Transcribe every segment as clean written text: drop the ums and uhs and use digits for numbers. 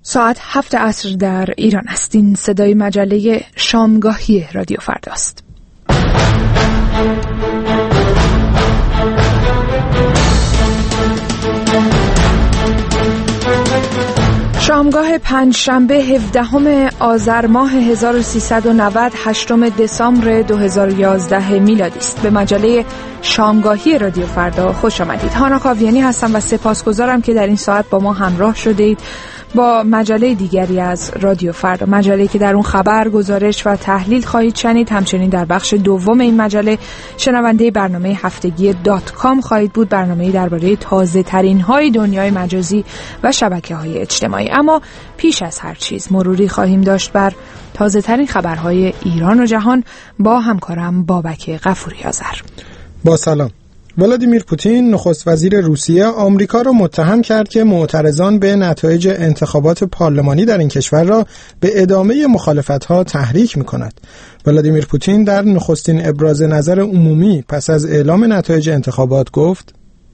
ساعت 7 عصر در ایران است. این صدای مجله شامگاهی رادیو فرداست. شامگاه پنجشنبه 17 آذر ماه 1390 8 دسامبر 2011 میلادی است. به مجله شامگاهی رادیو فردا خوش آمدید. هانا کاویانی هستم و سپاسگزارم که در این ساعت با ما همراه شدید با مجله دیگری از رادیو فردا، مجله‌ای که در اون خبر، گزارش و تحلیل خواهید شنید. همچنین در بخش دوم این مجله شنونده برنامه هفتگی .com خواهید بود، برنامه‌ای درباره تازه‌ترین های دنیای مجازی و شبکه‌های اجتماعی. اما پیش از هر چیز مروری خواهیم داشت بر تازه‌ترین خبرهای ایران و جهان با همکارم بابک غفوری آذر. با سلام. ولادیمیر پوتین نخست وزیر روسیه آمریکا را متهم کرد که معترضان به نتایج انتخابات پارلمانی در این کشور را به ادامه مخالفت‌ها تحریک می‌کند. ولادیمیر پوتین در نخستین ابراز نظر عمومی پس از اعلام نتایج انتخابات گفت: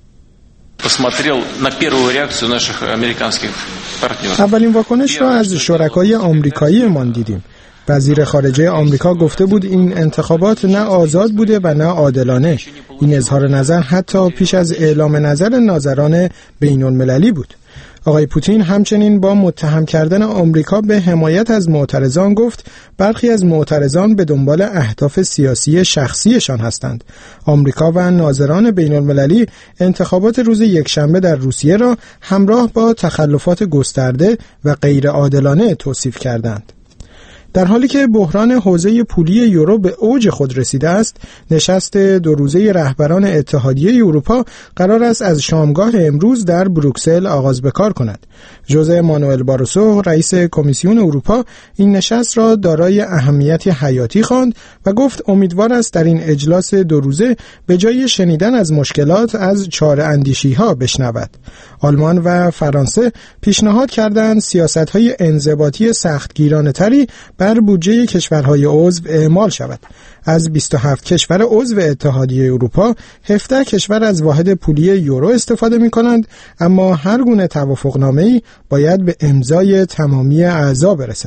اولین واکنش را از شرکای آمریکایی‌مان دیدیم. وزیر خارجه آمریکا گفته بود این انتخابات نه آزاد بوده و نه عادلانه. این اظهار نظر حتی پیش از اعلام نظر ناظران بین‌المللی بود. آقای پوتین همچنین با متهم کردن آمریکا به حمایت از معترضان گفت برخی از معترضان به دنبال اهداف سیاسی شخصیشان هستند. آمریکا و ناظران بین‌المللی انتخابات روز یکشنبه در روسیه را همراه با تخلفات گسترده و غیر عادلانه توصیف کردند. در حالی که بحران حوزه پولی یورو به اوج خود رسیده است، نشست 2 روزه رهبران اتحادیه اروپا قرار است از شامگاه امروز در بروکسل آغاز به کار کند. ژوزه مانوئل باروسو، رئیس کمیسیون اروپا، این نشست را دارای اهمیتی حیاتی خواند و گفت امیدوار است در این اجلاس 2 روزه به جای شنیدن از مشکلات از چاره‌اندیشی‌ها بشنود. آلمان و فرانسه پیشنهاد کردند سیاست‌های انضباطی سختگیرانه‌تری بر بودجه کشورهای عضو اعمال شود. از 27 کشور عضو اتحادیه اروپا 17 کشور از واحد پولی یورو استفاده می‌کنند، اما هر گونه توافقنامه‌ای باید به امضای تمامی اعضا برسد.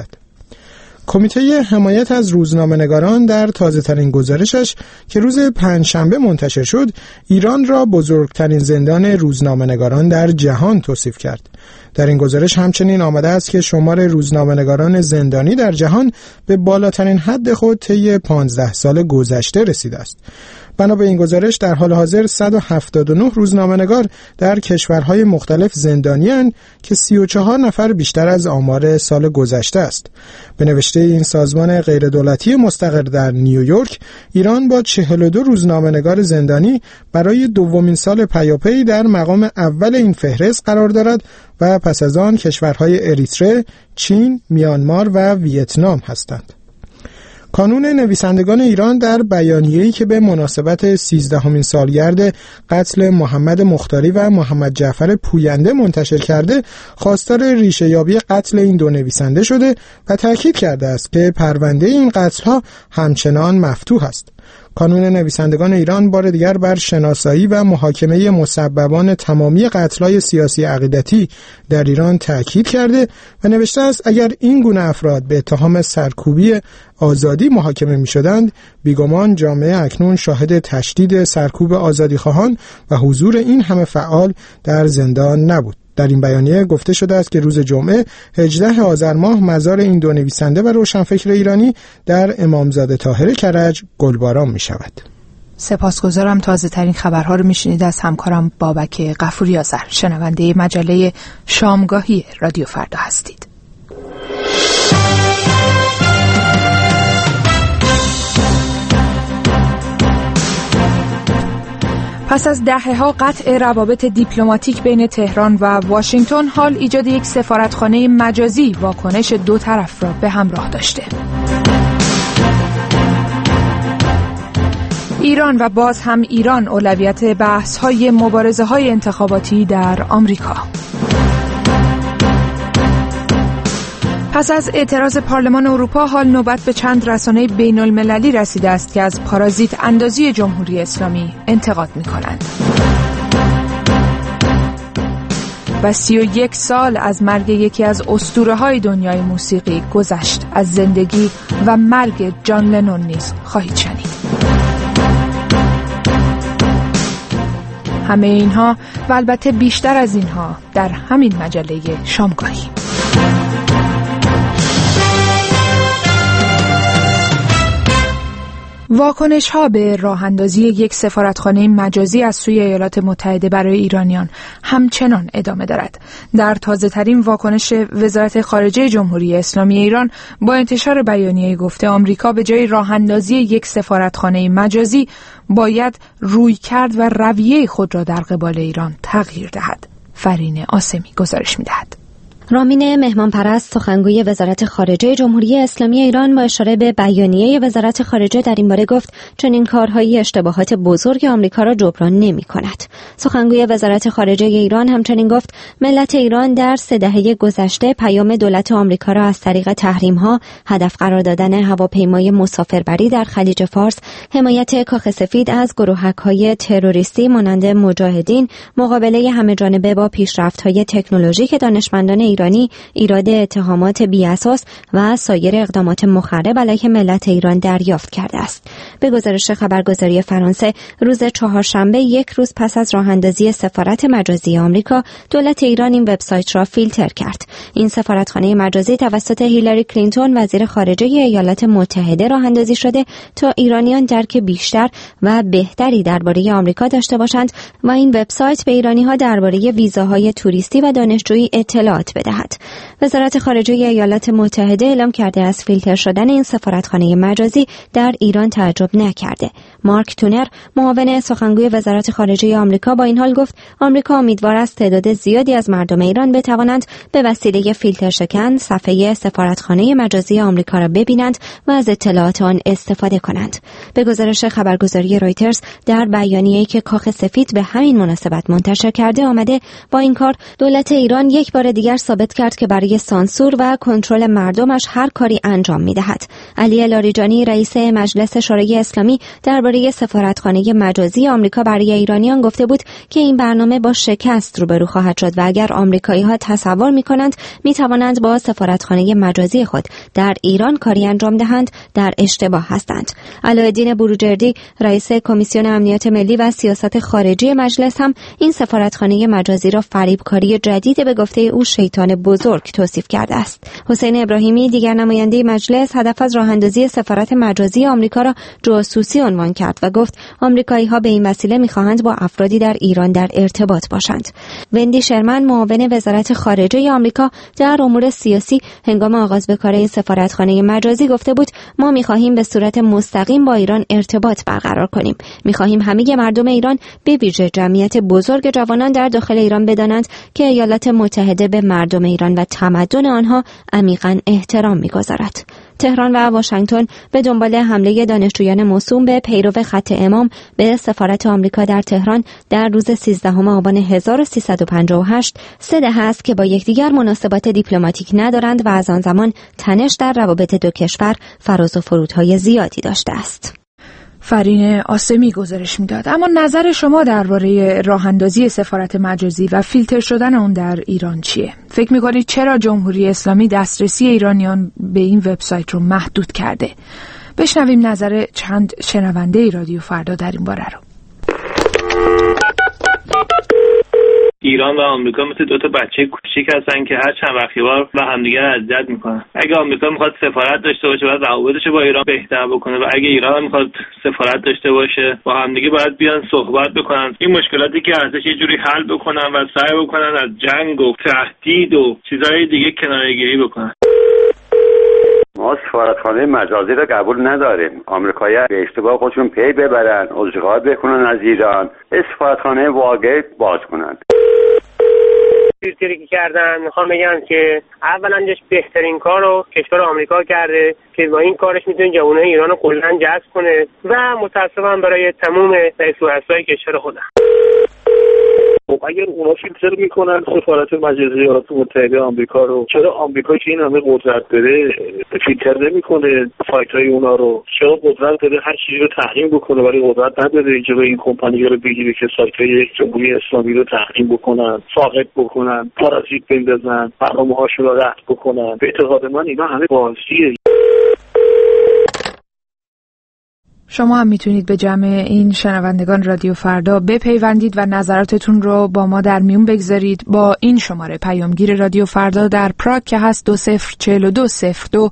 کمیته حمایت از روزنامه‌نگاران در تازه‌ترین گزارشش که روز پنجشنبه منتشر شد، ایران را بزرگترین زندان روزنامه‌نگاران در جهان توصیف کرد. در این گزارش همچنین آمده است که شمار روزنامه‌نگاران زندانی در جهان به بالاترین حد خود طی 15 سال گذشته رسیده است. بنا به این گزارش در حال حاضر 179 روزنامه‌نگار در کشورهای مختلف زندانی‌اند که 34 نفر بیشتر از آمار سال گذشته است. به نوشته این سازمان غیردولتی مستقر در نیویورک، ایران با 42 روزنامه‌نگار زندانی برای دومین سال پیاپی در مقام اول این فهرست قرار دارد و پس از آن کشورهای اریتره، چین، میانمار و ویتنام هستند. کانون نویسندگان ایران در بیانیه‌ای که به مناسبت 13مین سالگرد قتل محمد مختاری و محمد جعفر پوینده منتشر کرده، خواستار ریشه‌یابی قتل این 2 نویسنده شده و تاکید کرده است که پرونده این قتل‌ها همچنان مفتوح است. کانون نویسندگان ایران بار دیگر بر شناسایی و محاکمه مسببان تمامی قتل‌های سیاسی عقیدتی در ایران تاکید کرده و نوشته است اگر این گونه افراد به اتهام سرکوبی آزادی محاکمه می‌شدند، بیگمان جامعه اکنون شاهد تشدید سرکوب آزادیخواهان و حضور این همه فعال در زندان نبود. در این بیانیه گفته شده است که روز جمعه 18 آذر ماه مزار این 2 نویسنده و روشنفکر ایرانی در امامزاده طاهر کرج گلباران می شود. سپاسگزارم. تازه ترین خبرها رو میشنید از همکارم بابک غفوری آذر. شنونده مجله شامگاهی رادیو فردا هستید. پس از دهه‌ها قطع روابط دیپلماتیک بین تهران و واشنگتن، حال ایجاد یک سفارتخانه مجازی واکنش 2 طرف را به همراه داشته. ایران و باز هم ایران اولویت بحث‌های مبارزه‌های انتخاباتی در آمریکا. پس از اعتراض پارلمان اروپا، حال نوبت به چند رسانه بین‌المللی رسیده است که از پارازیت اندازی جمهوری اسلامی انتقاد می‌کنند. و 31 سال از مرگ یکی از اسطوره‌های دنیای موسیقی گذشت. از زندگی و مرگ جان لنون نیز خواهید شنید. همه اینها و البته بیشتر از اینها در همین مجله شامگاهی. واکنش‌ها به راه‌اندازی یک سفارتخانه مجازی از سوی ایالات متحده برای ایرانیان همچنان ادامه دارد. در تازه‌ترین واکنش وزارت خارجه جمهوری اسلامی ایران با انتشار بیانیه گفته آمریکا به جای راه‌اندازی یک سفارتخانه مجازی باید رویکرد و رویه خود را در قبال ایران تغییر دهد. فرین آسمی گزارش می‌دهد. رامین مهمانپرست سخنگوی وزارت خارجه جمهوری اسلامی ایران با اشاره به بیانیه وزارت خارجه در این باره گفت چنین کارهایی اشتباهات بزرگ آمریکا را جبران نمی‌کند. سخنگوی وزارت خارجه ایران همچنین گفت ملت ایران در 3 دهه گذشته پیام دولت آمریکا را از طریق تحریم‌ها، هدف قرار دادن هواپیمای مسافربری در خلیج فارس، حمایت کاخ سفید از گروهک‌های تروریستی مانند مجاهدین، مقابله همه‌جانبه با پیشرفت‌های تکنولوژیک دانشمندان ایرانی، ایراد اتهامات بی‌اساس و سایر اقدامات مخرب علیه ملت ایران دریافت کرده است. به گزارش خبرگزاری فرانسه روز چهارشنبه، یک روز پس از راه‌اندازی سفارت مجازی آمریکا، دولت ایران این وبسایت را فیلتر کرد. این سفارتخانه مجازی توسط هیلاری کلینتون وزیر خارجه ایالات متحده راه‌اندازی شده تا ایرانیان درک بیشتر و بهتری درباره آمریکا داشته باشند و این وبسایت به ایرانی‌ها درباره ویزاهای توریستی و دانشجویی اطلاعات بدهد. وزارت خارجه ایالات متحده اعلام کرده از فیلتر شدن این سفارتخانه مجازی در ایران تعجب نکرده. مارک تونر، معاون سخنگوی وزارت خارجه آمریکا، با این حال گفت آمریکا امیدوار است تعداد زیادی از مردم ایران بتوانند به وسیله فیلتر شکن صفحه سفارتخانه مجازی آمریکا را ببینند و از اطلاعات آن استفاده کنند. به گزارش خبرگزاری رویترز، در بیانیه‌ای که کاخ سفید به همین مناسبت منتشر کرده آمده با این کار دولت ایران یک بار دیگر ثابت کرد که برای سانسور و کنترل مردمش هر کاری انجام می‌دهد. علی لاریجانی، رئیس مجلس شورای اسلامی، درباره سفارتخانه مجازی آمریکا برای ایرانیان گفته بود که این برنامه با شکست روبرو خواهد شد و اگر آمریکایی‌ها تصور می‌کنند می‌توانند با سفارتخانه مجازی خود در ایران کاری انجام دهند، در اشتباه هستند. علاءالدین بروجردی، رئیس کمیسیون امنیت ملی و سیاست خارجی مجلس، هم این سفارتخانه مجازی را فریبکاری جدید به گفته او شیطان بزرگ توصیف کرده است. حسین ابراهیمی، دیگر نماینده مجلس، هدف از راه‌اندازی سفارت مجازی آمریکا را جاسوسی عنوان کرد و گفت آمریکایی‌ها به این وسیله می‌خواهند با افرادی در ایران در ارتباط باشند. وندی شرمن، معاون وزارت خارجه آمریکا در امور سیاسی، هنگام آغاز به کار این سفارتخانه مجازی گفته بود ما می‌خواهیم به صورت مستقیم با ایران ارتباط برقرار کنیم. می‌خواهیم همه مردم ایران، به ویژه جمعیت بزرگ جوانان در داخل ایران، بدانند که ایالات متحده به مردم ایران و تمدن آنها عمیقاً احترام می‌گذارد. تهران و واشنگتن به دنبال حمله دانشجویان موسوم به پیرو خط امام به سفارت آمریکا در تهران در روز 13 آبان 1358 3 دهه است که با یکدیگر مناسبات دیپلماتیک ندارند و از آن زمان تنش در روابط دو کشور فراز و فرودهای زیادی داشته است. فرین آسمی گزارش میداد. اما نظر شما درباره راه‌اندازی سفارت مجازی و فیلتر شدن اون در ایران چیه؟ فکر می‌کنید چرا جمهوری اسلامی دسترسی ایرانیان به این وبسایت رو محدود کرده؟ بشنویم نظر چند شنونده رادیو فردا در این باره رو. ایران و آمریکا مثل 2 تا بچه کوچیک هستن که هر چند وقت یه بار و همدیگه اذیت میکنن. اگه آمریکا میخواد سفارت داشته باشه باید روابطش با ایران بهتر بکنه و اگه ایران میخواد سفارت داشته باشه با همدیگه باید بیان صحبت بکنن. این مشکلاتی که هستش یه جوری حل بکنن و سعی بکنن از جنگ و تهدید و چیزهای دیگه کناره‌گیری بکنن. ما سفارتخانه مجازی را قبول نداریم. آمریکایی‌ها به اشتباه خودشون پی ببرن، عذرخواهی بکنن از ایران، سفارتخانه واقعی باز کنن. فیلتری که کردن میخوام بگم که اولا بهترین کار رو کشور آمریکا کرده که با این کارش میتونه جوانای ایران رو کلا جذب کنه و متاسفم برای تمام رئیس و رؤسای کشور خودم. خب اگر اونا فیلتر میکنن سفارت مجلس ایالات متحده آمریکا رو، چرا آمریکا که این همه قدرت داره فیلتر نمیکنه سایت های اونا رو؟ چرا قدرت داره هر چیزی رو تحریم بکنه ولی قدرت نداره جلوی این کمپانی‌ها رو بگیره که سایت های جمهوری اسلامی رو تحریم بکنن، ساقط بکنن، پارازیت بندازن، برنامه‌هاشون رو رد بکنن؟ به اعتقاد من اینا همه بازیه. شما هم میتونید به جمع این شنوندگان رادیو فردا بپیوندید و نظراتتون رو با ما در میون بگذارید با این شماره پیامگیر رادیو فردا در پراگ که هست 204202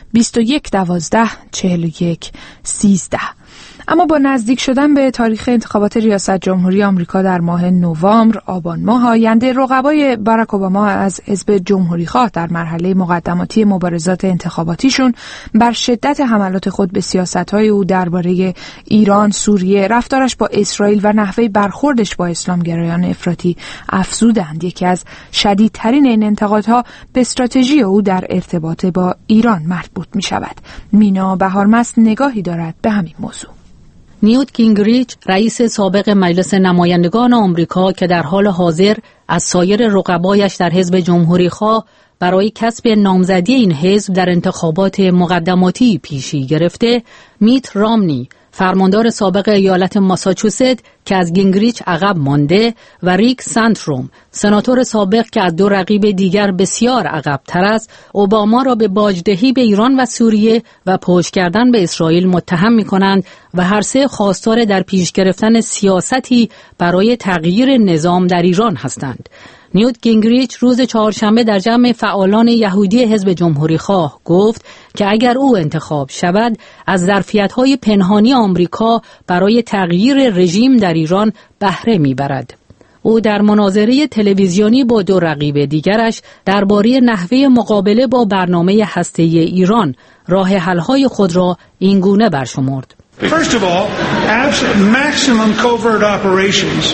2112 41 13. اما با نزدیک شدن به تاریخ انتخابات ریاست جمهوری آمریکا در ماه نوامبر آبان ماه آینده، رقبای باراک اوباما از حزب جمهوری‌خواه در مرحله مقدماتی مبارزات انتخاباتیشون بر شدت حملات خود به سیاست‌های او درباره ایران، سوریه، رفتارش با اسرائیل و نحوه برخوردش با اسلامگرایان افراطی افزودند. یکی از شدیدترین این انتقادها به استراتژی او در ارتباط با ایران مربوط می‌شود. مینا بهارمست نگاهی دارد به همین موضوع. نیوت گینگریچ رئیس سابق مجلس نمایندگان آمریکا که در حال حاضر از سایر رقبایش در حزب جمهوری‌خواه برای کسب نامزدی این حزب در انتخابات مقدماتی پیشی گرفته، میت رامنی فرماندار سابق ایالت ماساچوست که از گینگریچ عقب مانده و ریک سنتروم سناتور سابق که از دو رقیب دیگر بسیار عقب تر است، اوباما را به باجدهی به ایران و سوریه و پشت کردن به اسرائیل متهم می کنند و هر سه خواستار در پیش گرفتن سیاستی برای تغییر نظام در ایران هستند. نیوت گینگریچ روز چهارشنبه در جمع فعالان یهودی حزب جمهوری‌خواه گفت که اگر او انتخاب شود از ظرفیت‌های پنهانی آمریکا برای تغییر رژیم در ایران بهره می‌برد. او در مناظره تلویزیونی با دو رقیب دیگرش درباره نحوه مقابله با برنامه هسته‌ای ایران راه حل‌های خود را اینگونه برشمرد. First of all, maximum covert operations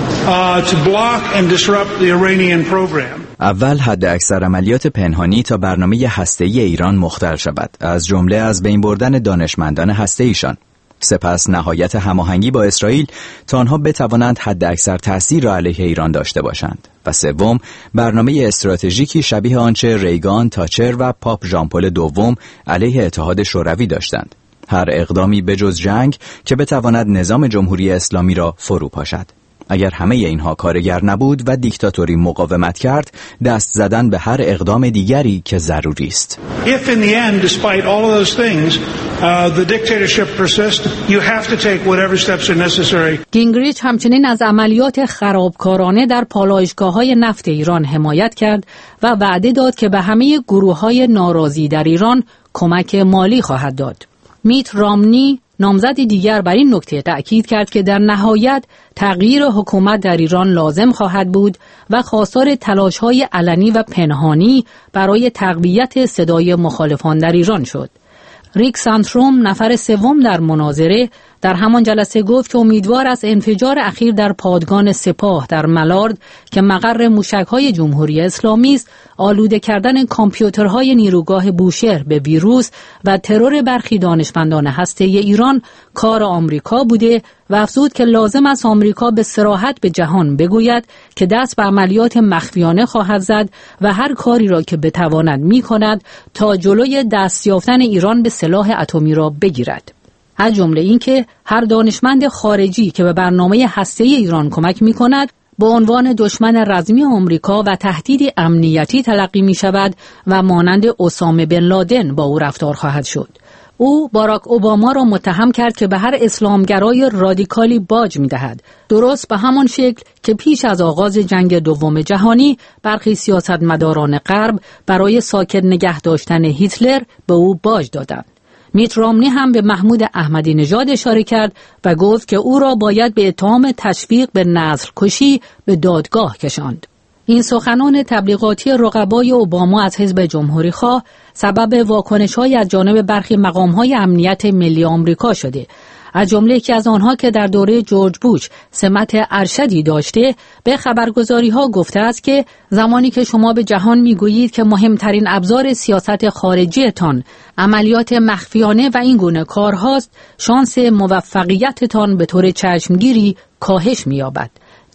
to block and disrupt the Iranian program. اول حد اکثر عملیات پنهانی تا برنامه هسته‌ای ایران مختل شود، از جمله از بین بردن دانشمندان هسته‌ایشان. سپس نهایت هماهنگی با اسرائیل تا آنها بتوانند حد اکثر تأثیر را علیه ایران داشته باشند. و سوم، برنامه استراتژیکی شبیه آنچه ریگان، تاچر و پاپ ژان پل دوم علیه اتحاد شوروی داشتند. هر اقدامی بجز جنگ که بتواند نظام جمهوری اسلامی را فرو پاشد. اگر همه اینها کارگر نبود و دیکتاتوری مقاومت کرد، دست زدن به هر اقدام دیگری که ضروری است. If in the end, despite all of those things, the dictatorship persists, you have to take whatever steps are necessary. گینگریچ همچنین از عملیات خرابکارانه در پالایشگاه‌های نفت ایران حمایت کرد و وعده داد که به همه گروه‌های ناراضی در ایران کمک مالی خواهد داد. میت رامنی نامزدی دیگر بر این نکته تأکید کرد که در نهایت تغییر حکومت در ایران لازم خواهد بود و خواستار تلاش‌های علنی و پنهانی برای تقویت صدای مخالفان در ایران شد. ریک سنتروم نفر سوم در مناظره در همان جلسه گفت که امیدوار است انفجار اخیر در پادگان سپاه در ملارد که مقر موشک‌های جمهوری اسلامی است، آلوده کردن کامپیوترهای نیروگاه بوشهر به ویروس و ترور برخی دانشمندان هسته‌ای ایران کار آمریکا بوده و افزود که لازم است آمریکا به صراحت به جهان بگوید که دست به عملیات مخفیانه خواهد زد و هر کاری را که بتواند می‌کند تا جلوی دست یافتن ایران به سلاح اتمی را بگیرد. از جمله اینکه هر دانشمند خارجی که به برنامه هسته‌ای ایران کمک می‌کند به عنوان دشمن رزمی آمریکا و تهدیدی امنیتی تلقی می‌شود و مانند اسامه بن لادن با او رفتار خواهد شد. او باراک اوباما را متهم کرد که به هر اسلامگرای رادیکالی باج می‌دهد، درست به همان شکل که پیش از آغاز جنگ دوم جهانی برخی سیاستمداران غرب برای ساکت نگه داشتن هیتلر به او باج دادند. میت رامنی هم به محمود احمدی نژاد اشاره کرد و گفت که او را باید به اتهام تشویق به نسل کشی به دادگاه کشاند. این سخنان تبلیغاتی رقبای اوباما از حزب جمهوری‌خواه سبب واکنش‌های از جانب برخی مقام‌های امنیت ملی آمریکا شده. از جمله یکی از آنها که در دوره جورج بوش سمت ارشدی داشته به خبرگزاری‌ها گفته است که زمانی که شما به جهان می‌گویید که مهمترین ابزار سیاست خارجی‌تان عملیات مخفیانه و این گونه کارهاست، شانس موفقیتتان به طور چشمگیری کاهش می‌یابد.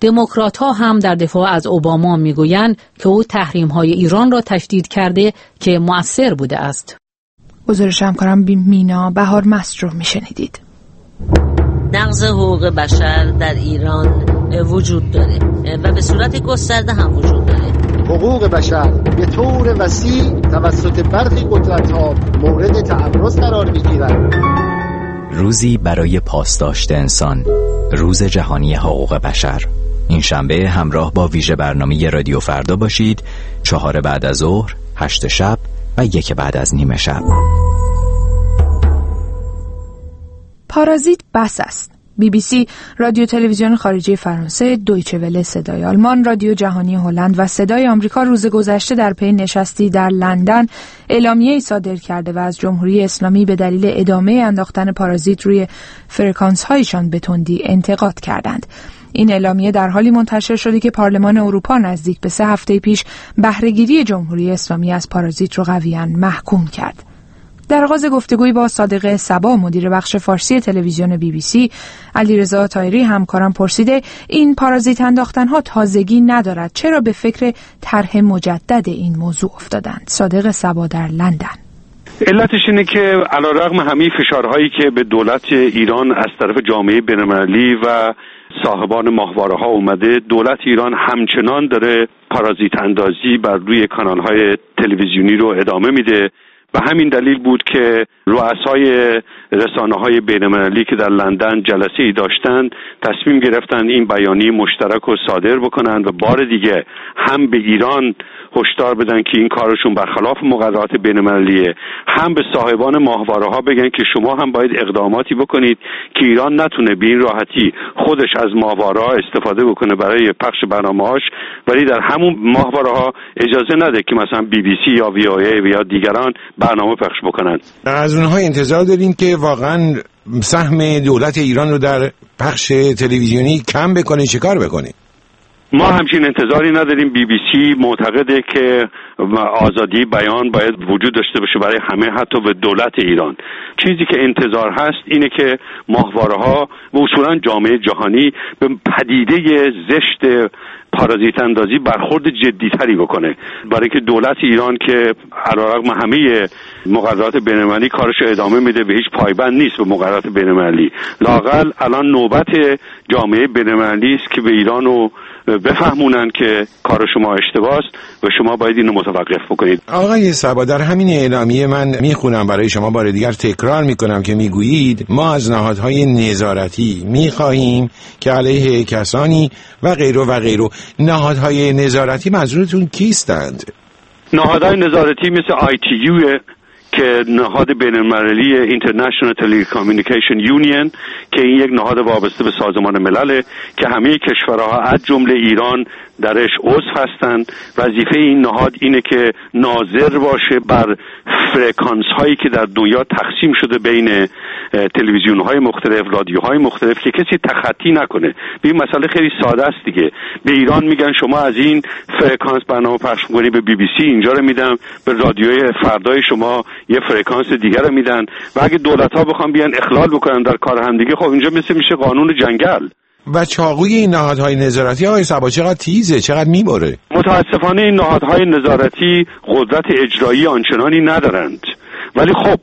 دموکرات‌ها هم در دفاع از اوباما میگویند که او تحریم‌های ایران را تشدید کرده که مؤثر بوده است. گزارش همکارم مینا بهار مست رو میشنیدید. نقض حقوق بشر در ایران وجود داره و به صورت گسترده هم وجود داره. حقوق بشر به طور وسیع توسط برخی قدرت‌ها مورد تعرض قرار می‌گیرند. روزی برای پاسداشت انسان، روز جهانی حقوق بشر. این شنبه همراه با ویژه برنامه رادیو فردا باشید. 4 بعد از ظهر، 8 شب و 1 بعد از نیم شب. پارازیت بس است. BBC، رادیو تلویزیون خارجی فرانسه، دویچه وله صدای آلمان، رادیو جهانی هلند و صدای آمریکا روز گذشته در پی نشستی در لندن اعلامیه‌ای صادر کرده و از جمهوری اسلامی به دلیل ادامه انداختن پارازیت روی فرکانس‌هایشان به تندی انتقاد کردند. این اعلامیه در حالی منتشر شده که پارلمان اروپا نزدیک به 3 هفته پیش بهره‌گیری جمهوری اسلامی از پارازیت را قویاً محکوم کرد. در آغاز گفتگویی با صادق صبا مدیر بخش فارسی تلویزیون BBC، علیرضا طاهری همکارم پرسیده این پارازیت انداختن‌ها تازگی ندارد، چرا به فکر طرح مجدد این موضوع افتادند؟ صادق صبا در لندن. علتش اینه که علیرغم همه فشارهایی که به دولت ایران از طرف جامعه بین‌المللی و صاحبان ماهواره‌ها اومده، دولت ایران همچنان داره پارازیت اندازی بر روی کانال‌های تلویزیونی رو ادامه میده. و همین دلیل بود که رؤسای رسانه‌های بین‌المللی که در لندن جلسه‌ای داشتند تصمیم گرفتند این بیانیه مشترک رو صادر بکنند و بار دیگه هم به ایران هشدار بدن که این کارشون برخلاف مقررات بین‌المللیه، هم به صاحبان ماهواره‌ها بگن که شما هم باید اقداماتی بکنید که ایران نتونه به این راحتی خودش از ماهواره‌ها استفاده بکنه برای پخش برنامه‌هاش، ولی در همون ماهواره‌ها اجازه نده که مثلا BBC یا VOA یا دیگران برنامه پخش بکنن. از اونها انتظار دارین که واقعا سهم دولت ایران رو در پخش تلویزیونی کم بکنه، چیکار بکنه؟ ما همچین انتظاری نداریم. BBC معتقده که آزادی بیان باید وجود داشته باشه برای همه، حتی به دولت ایران. چیزی که انتظار هست اینه که ماهواره‌ها و اصولا جامعه جهانی به پدیده زشت پارازیت اندازی برخورد جدی‌تری بکنه، برای که دولت ایران که علیرغم همه مقررات بین‌المللی کارش ادامه میده، به هیچ پایبند نیست به مقررات بین‌المللی. لااقل الان نوبت جامعه بین‌المللی است که به ایرانو بفهمونن که کار شما اشتباه است و شما باید اینو متوقف بکنید. آقای صبا، در همین اعلامیه من میخونم برای شما بار دیگر تکرار میکنم که میگویید ما از نهادهای نظارتی میخواهیم که علیه کسانی و غیره. نهادهای نظارتی منظورتون کیستند؟ نهادهای نظارتی مثل ITU که نهاد بین‌المللی International Telecommunication Union که این یک نهاد وابسته به سازمان ملله که همه کشورها از جمله ایران درش عضو هستند. وظیفه این نهاد اینه که ناظر باشه بر فرکانس هایی که در دنیا تقسیم شده بین تلویزیون های مختلف، رادیوهای مختلف، که کسی تخطی نکنه. این مسئله خیلی ساده است دیگه. به ایران میگن شما از این فرکانس برنامه پخش می‌کنی، به BBC اینجا رو میدن، به رادیوی فردای شما یه فرکانس دیگر رو میدن و اگه دولت‌ها بخوام بیان اخلال بکنن در کار هم دیگه، خب اینجا میشه قانون جنگل. و چاقوی این نهادهای نظارتی آقای صبا چقدر تیزه، چقدر میبره؟ متاسفانه این نهادهای نظارتی قدرت اجرایی آنچنانی ندارند، ولی خب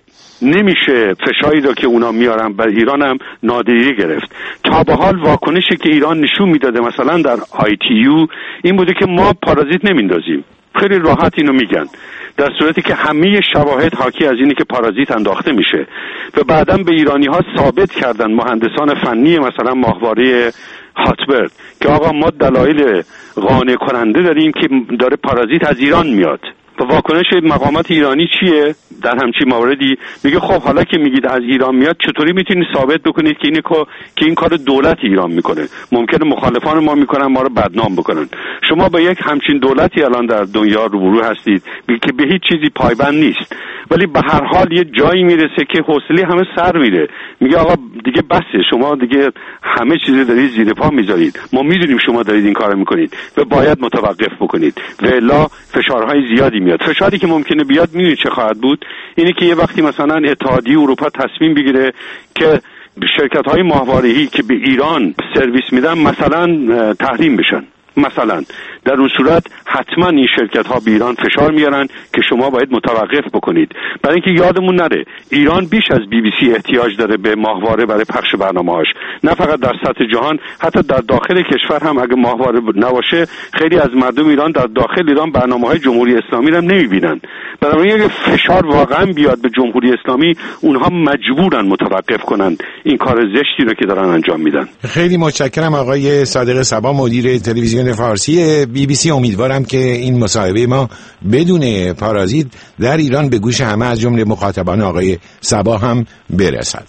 نمیشه فشاری را که اونا میارن بر ایران هم نادیده گرفت. تا به حال واکنشی که ایران نشون میداده مثلا در ITU این بوده که ما پارازیت نمیندازیم، خیلی راحت اینو میگن، در صورتی که همه شواهد حاکی از اینه که پارازیت انداخته میشه و بعداً به ایرانی ها ثابت کردن مهندسان فنی مثلا ماهواره هاتبرد که آقا ما دلایل قانع کننده داریم که داره پارازیت از ایران میاد. و واکنش مقامات ایرانی چیه در همچین مواردی؟ میگه خب حالا که میگید از ایران میاد، چطوری میتونید ثابت بکنید که این کار دولت ایران میکنه؟ ممکنه مخالفان ما میکنن ما رو بدنام بکنن. شما با یک همچین دولتی الان در دنیا روبرو هستید که به هیچ چیزی پایبند نیست، ولی به هر حال یه جایی میرسه که حوصله همه سر میره، میگه آقا دیگه بسه، شما دیگه همه چیز دارید زیر پا میذارید، ما میدونیم شما دارید این کارو میکنید و باید متوقف بکنید و الا فشارهای زیادی میاد. فشاری که ممکنه بیاد میدونید چه خواهد بود؟ اینه که یه وقتی مثلا اتحادیه اروپا تصمیم بگیره که شرکت‌های ماهواره‌ای که به ایران سرویس میدن مثلا تحریم بشن. مثلا در اون صورت حتما این شرکت ها به ایران فشار میارن که شما باید متوقف بکنید. برای اینکه یادمون نره ایران بیش از BBC احتیاج داره به ماهواره برای پخش برنامه‌هاش، نه فقط در سطح جهان، حتی در داخل کشور هم اگه ماهواره نباشه خیلی از مردم ایران در داخل ایران برنامه‌های جمهوری اسلامی رو نمیبینن. برای اینکه فشار واقعا بیاد به جمهوری اسلامی اونها مجبورن متوقف کنن این کار زشتی رو که دارن انجام میدن. خیلی متشکرم آقای صادق صبا، مدیر تلویزیون فارسی BBC. امیدوارم که این مصاحبه ما بدون پارازیت در ایران به گوش همه از جمله مخاطبان آقای صبا هم برسد.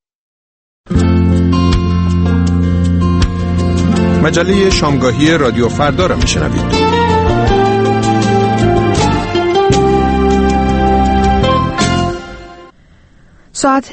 مجله شامگاهی رادیو فردا را میشنوید. ساعت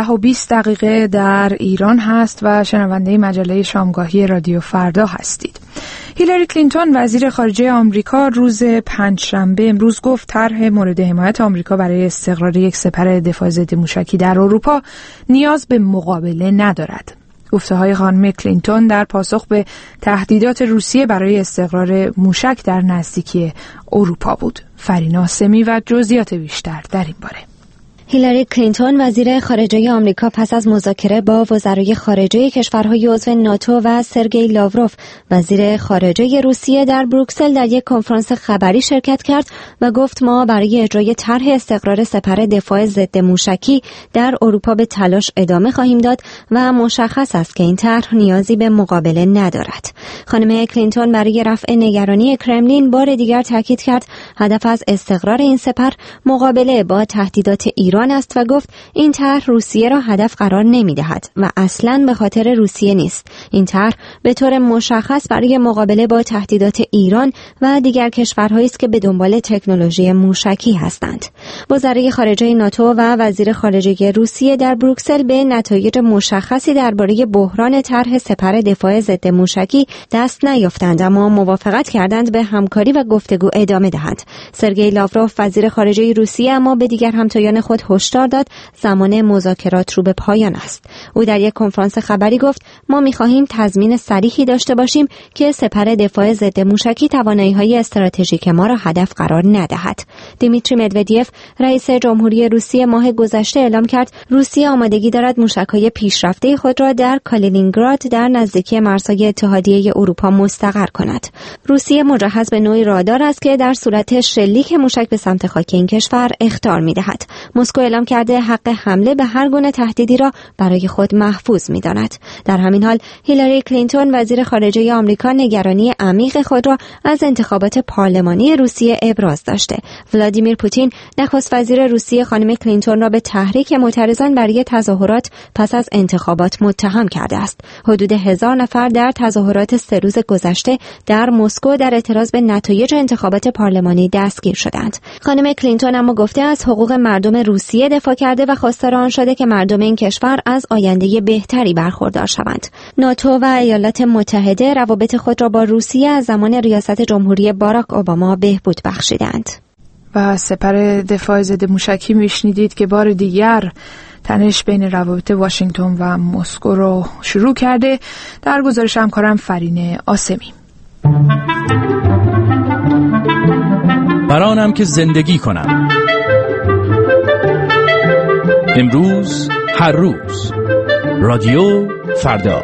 19:20 در ایران هست و شنونده مجله شامگاهی رادیو فردا هستید. هیلاری کلینتون وزیر خارجه آمریکا روز پنجشنبه امروز گفت طرح مورد حمایت آمریکا برای استقرار یک سپر دفاع ضد موشکی در اروپا نیاز به مقابله ندارد. گفته‌های خانم کلینتون در پاسخ به تهدیدات روسیه برای استقرار موشک در نزدیکی اروپا بود. فرینا سمی و جزئیات بیشتر در این باره. هیلاری کلینتون وزیر خارجه آمریکا پس از مذاکره با وزرای خارجه کشورهای عضو ناتو و سرگئی لاوروف وزیر خارجه روسیه در بروکسل در یک کنفرانس خبری شرکت کرد و گفت ما برای اجرای طرح استقرار سپر دفاع ضد موشکی در اروپا به تلاش ادامه خواهیم داد و مشخص است که این طرح نیازی به مقابله ندارد. خانم کلینتون برای رفع نگرانی کرملین بار دیگر تاکید کرد هدف از استقرار این سپر مقابله با تهدیدات ایران است و گفت این طرح روسیه را هدف قرار نمی‌دهد و اصلاً به خاطر روسیه نیست. این طرح به طور مشخص برای مقابله با تهدیدات ایران و دیگر کشورهایی است که به دنبال تکنولوژی موشکی هستند. وزرای خارجه ناتو و وزیر خارجه روسیه در بروکسل به نتایج مشخصی درباره بحران طرح سپر دفاع ضد موشکی دست نیافتند، اما موافقت کردند به همکاری و گفتگو ادامه دهند. سرگئی لاوروف وزیر خارجه روسیه اما به دیگر همتایان خود هشدار داد زمان مذاکرات رو به پایان است. او در یک کنفرانس خبری گفت ما می‌خواهیم تضمین صریحی داشته باشیم که سپر دفاع ضد موشکی توانایی‌های استراتژیک ما را هدف قرار ندهد. دیمیتری مدودیف رئیس جمهوری روسیه ماه گذشته اعلام کرد روسیه آمادگی دارد موشک‌های پیشرفته خود را در کالینینگراد در نزدیکی مرزهای اتحادیه اروپا مستقر کند. روسیه مجهز به نوعی رادار است که در صورت شلیک موشک به سمت خاک این کشور اخطار می‌دهد. مسکو اعلام کرده حق حمله به هر گونه تهدیدی را برای خود محفوظ می‌داند. در همین حال هیلاری کلینتون وزیر خارجه آمریکا نگرانی عمیق خود را از انتخابات پارلمانی روسیه ابراز داشته. ولادیمیر پوتین نخست وزیر روسیه خانم کلینتون را به تحریک معترضان برای تظاهرات پس از انتخابات متهم کرده است. حدود 1000 نفر در تظاهرات 3 روز گذشته در مسکو در اعتراض به نتایج انتخابات پارلمانی دستگیر شدند. خانم کلینتون اما گفته از حقوق مردم روسیه دفاع کرده و خواستار آن شده که مردم این کشور از آینده بهتری برخوردار شوند. ناتو و ایالات متحده روابط خود را با روسیه از زمان ریاست جمهوری باراک اوباما بهبود بخشیدند. و سپر دفاع ضد موشکی میشنیدید که بار دیگر تنش بین روابط واشنگتن و مسکو رو شروع کرده. در گزارش همکارم فرین آسمی. برانم که زندگی کنم امروز هر روز رادیو فردا.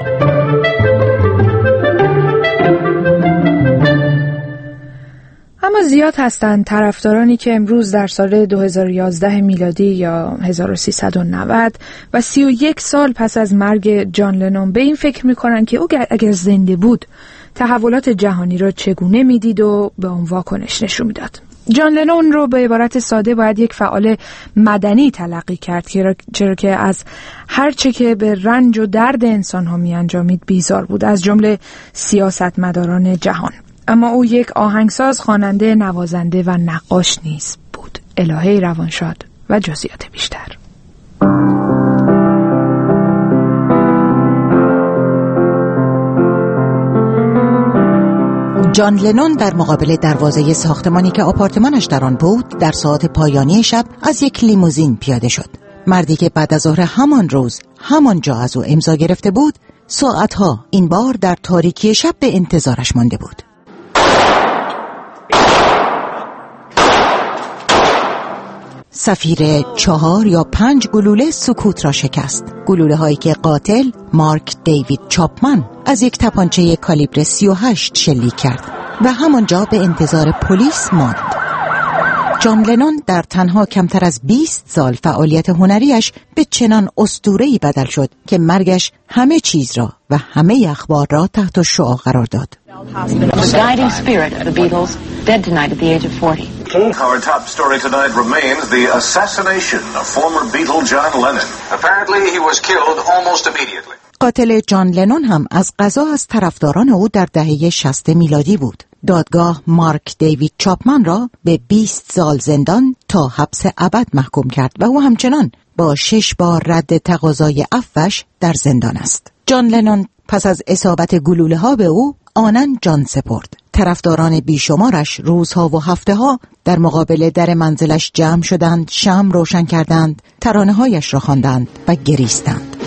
اما زیاد هستند طرفدارانی که امروز در سال 2011 میلادی یا 1390 و 31 سال پس از مرگ جان لنون به این فکر میکنن که او اگر زنده بود تحولات جهانی را چگونه میدید و به اون واکنش نشون میداد. جان لنون رو به عبارت ساده باید یک فعال مدنی تلقی کرد چرا که از هر چه که به رنج و درد انسان ها می انجامید بیزار بود، از جمله سیاستمداران جهان. اما او یک آهنگساز، خواننده، نوازنده و نقاش نیز بود. الهه روانشاد و جزئیات بیشتر. جان لنون در مقابل دروازه ساختمانی که آپارتمانش در آن بود در ساعات پایانی شب از یک لیموزین پیاده شد. مردی که بعد از ظهر همان روز همانجا از او امضا گرفته بود، ساعتها این بار در تاریکی شب به انتظارش مانده بود. صفیر 4 یا 5 گلوله سکوت را شکست. گلوله هایی که قاتل مارک دیوید چاپمن از یک تپانچه کالیبر 38 شلیک کرد و همانجا به انتظار پلیس ماند. جان لنون در تنها کمتر از 20 سال فعالیت هنریش به چنان اسطوره‌ای بدل شد که مرگش همه چیز را و همه اخبار را تحت شعاع قرار داد. The guiding spirit of the Beatles, dead tonight at the age of 40. Our top story tonight remains the assassination of former Beatle John Lennon. Apparently he was killed almost immediately. قاتل جان لنون هم از قضا از طرفداران او در دهه 60 میلادی بود. دادگاه مارک دیوید چاپمن را به 20 سال زندان تا حبس ابد محکوم کرد و او همچنان با 6 بار رد تقاضای عفوش در زندان است. جان لنون پس از اصابت گلوله ها به او آنن جان سپرد. طرفداران بیشمارش روزها و هفته‌ها در مقابل در منزلش جمع شدند، شمع روشن کردند، ترانه‌هایش را خواندند و گریستند.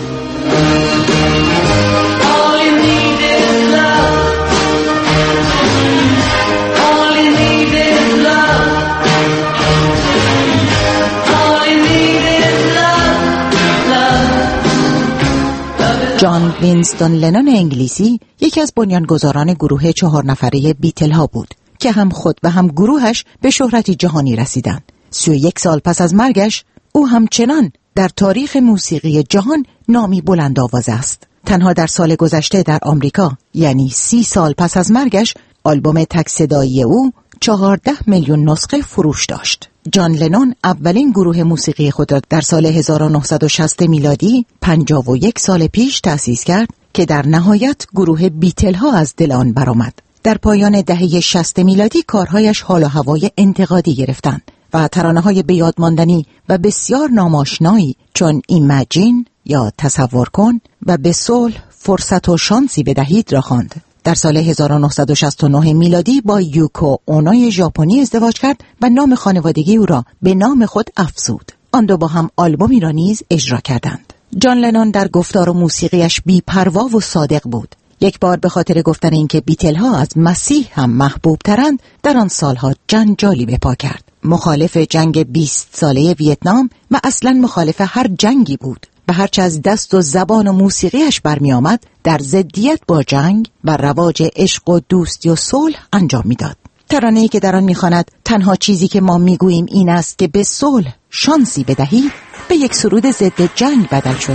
جان وینستون لنون انگلیسی یکی از بنیانگذاران گروه 4 نفره بیتل ها بود که هم خود و هم گروهش به شهرتی جهانی رسیدند. 31 سال پس از مرگش او همچنان در تاریخ موسیقی جهان نامی بلند آواز است. تنها در سال گذشته در آمریکا، یعنی 30 سال پس از مرگش، آلبوم تک صدایی او 14 میلیون نسخه فروش داشت. جان لنون اولین گروه موسیقی خود را در سال 1960 میلادی 51 سال پیش تأسیس کرد که در نهایت گروه بیتل ها از دل آن برآمد. در پایان دهه 60 میلادی کارهایش حال و هوای انتقادی گرفتند و ترانه‌های به یاد ماندنی و بسیار ناماشنایی چون ایمجین یا تصور کن و به صلح فرصت و شانسی بدهید را خواند. در سال 1969 میلادی با یوکو اونای ژاپنی ازدواج کرد و نام خانوادگی او را به نام خود افزود. آن دو با هم آلبومی را نیز اجرا کردند. جان لنون در گفتار و موسیقیش بی‌پروا و صادق بود. یک بار به خاطر گفتن اینکه بیتل ها از مسیح هم محبوب ترند در آن سالها جنجالی به پا کرد. مخالف جنگ 20 ساله ویتنام و اصلاً مخالف هر جنگی بود و هرچه از دست و زبان و موسیقیش برمی آمد در ضدیت با جنگ و رواج عشق و دوستی و صلح انجام میداد. ترانه‌ای که در آن می‌خواند تنها چیزی که ما میگوییم این است که به صلح شانسی بدهید به یک سرود ضد جنگ بدل شد.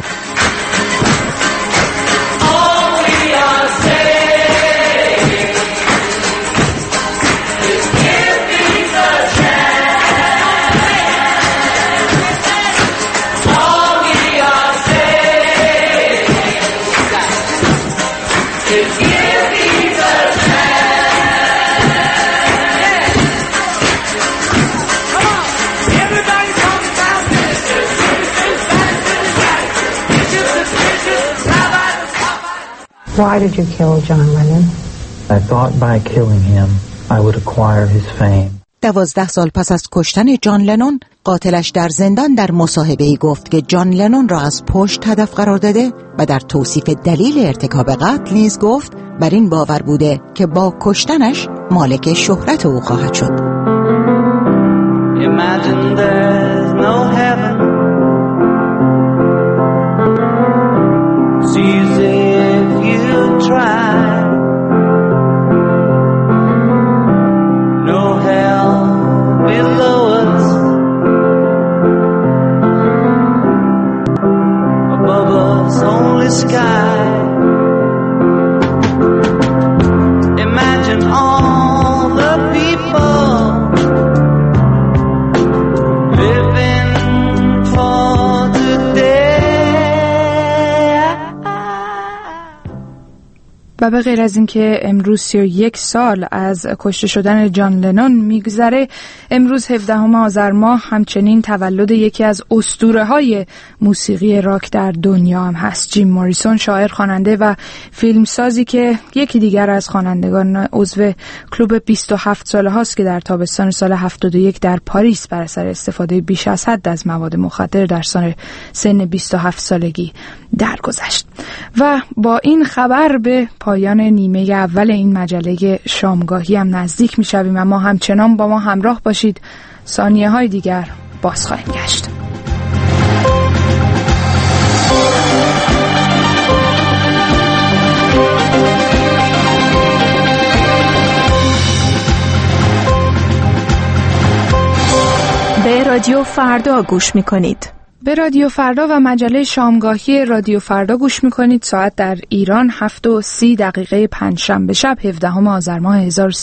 Why did you kill John Lennon? I thought by killing him I would acquire his fame. 12 سال پس از کشتن جان لنون، قاتلش در زندان در مصاحبه‌ای گفت که جان لنون را از پشت هدف قرار داده و در توصیف دلیل ارتکاب قتل نیز گفت بر این باور بوده که با کشتنش مالک شهرت او خواهد شد. Imagine there's no heaven. See if you try. No hell below us. Above us only sky. Imagine all the people living for today. و به غیر از اینکه امروز 31 سال از کشته شدن جان لنون میگذره، امروز 17 آذر ماه همچنین تولد یکی از اسطوره‌های موسیقی راک در دنیا هم هست. جیم موریسون، شاعر، خواننده و فیلمسازی که یکی دیگر از خوانندگان عضو کلوب 27 ساله هاست که در تابستان سال 71 در پاریس بر اثر استفاده بیش از حد از مواد مخدر در سن 27 سالگی درگذشت. و با این خبر به پایان نیمه اول این مجله شامگاهی هم نزدیک می‌شویم، اما همچنان با ما همراه باشید، ثانیه‌های دیگر باز خواهیم گشت. به رادیو فردا گوش می‌کنید. به رادیو فردا و مجله شامگاهی رادیو فردا گوش میکنید. ساعت در ایران 7:30 پنجشنبه شب 17 آذر ماه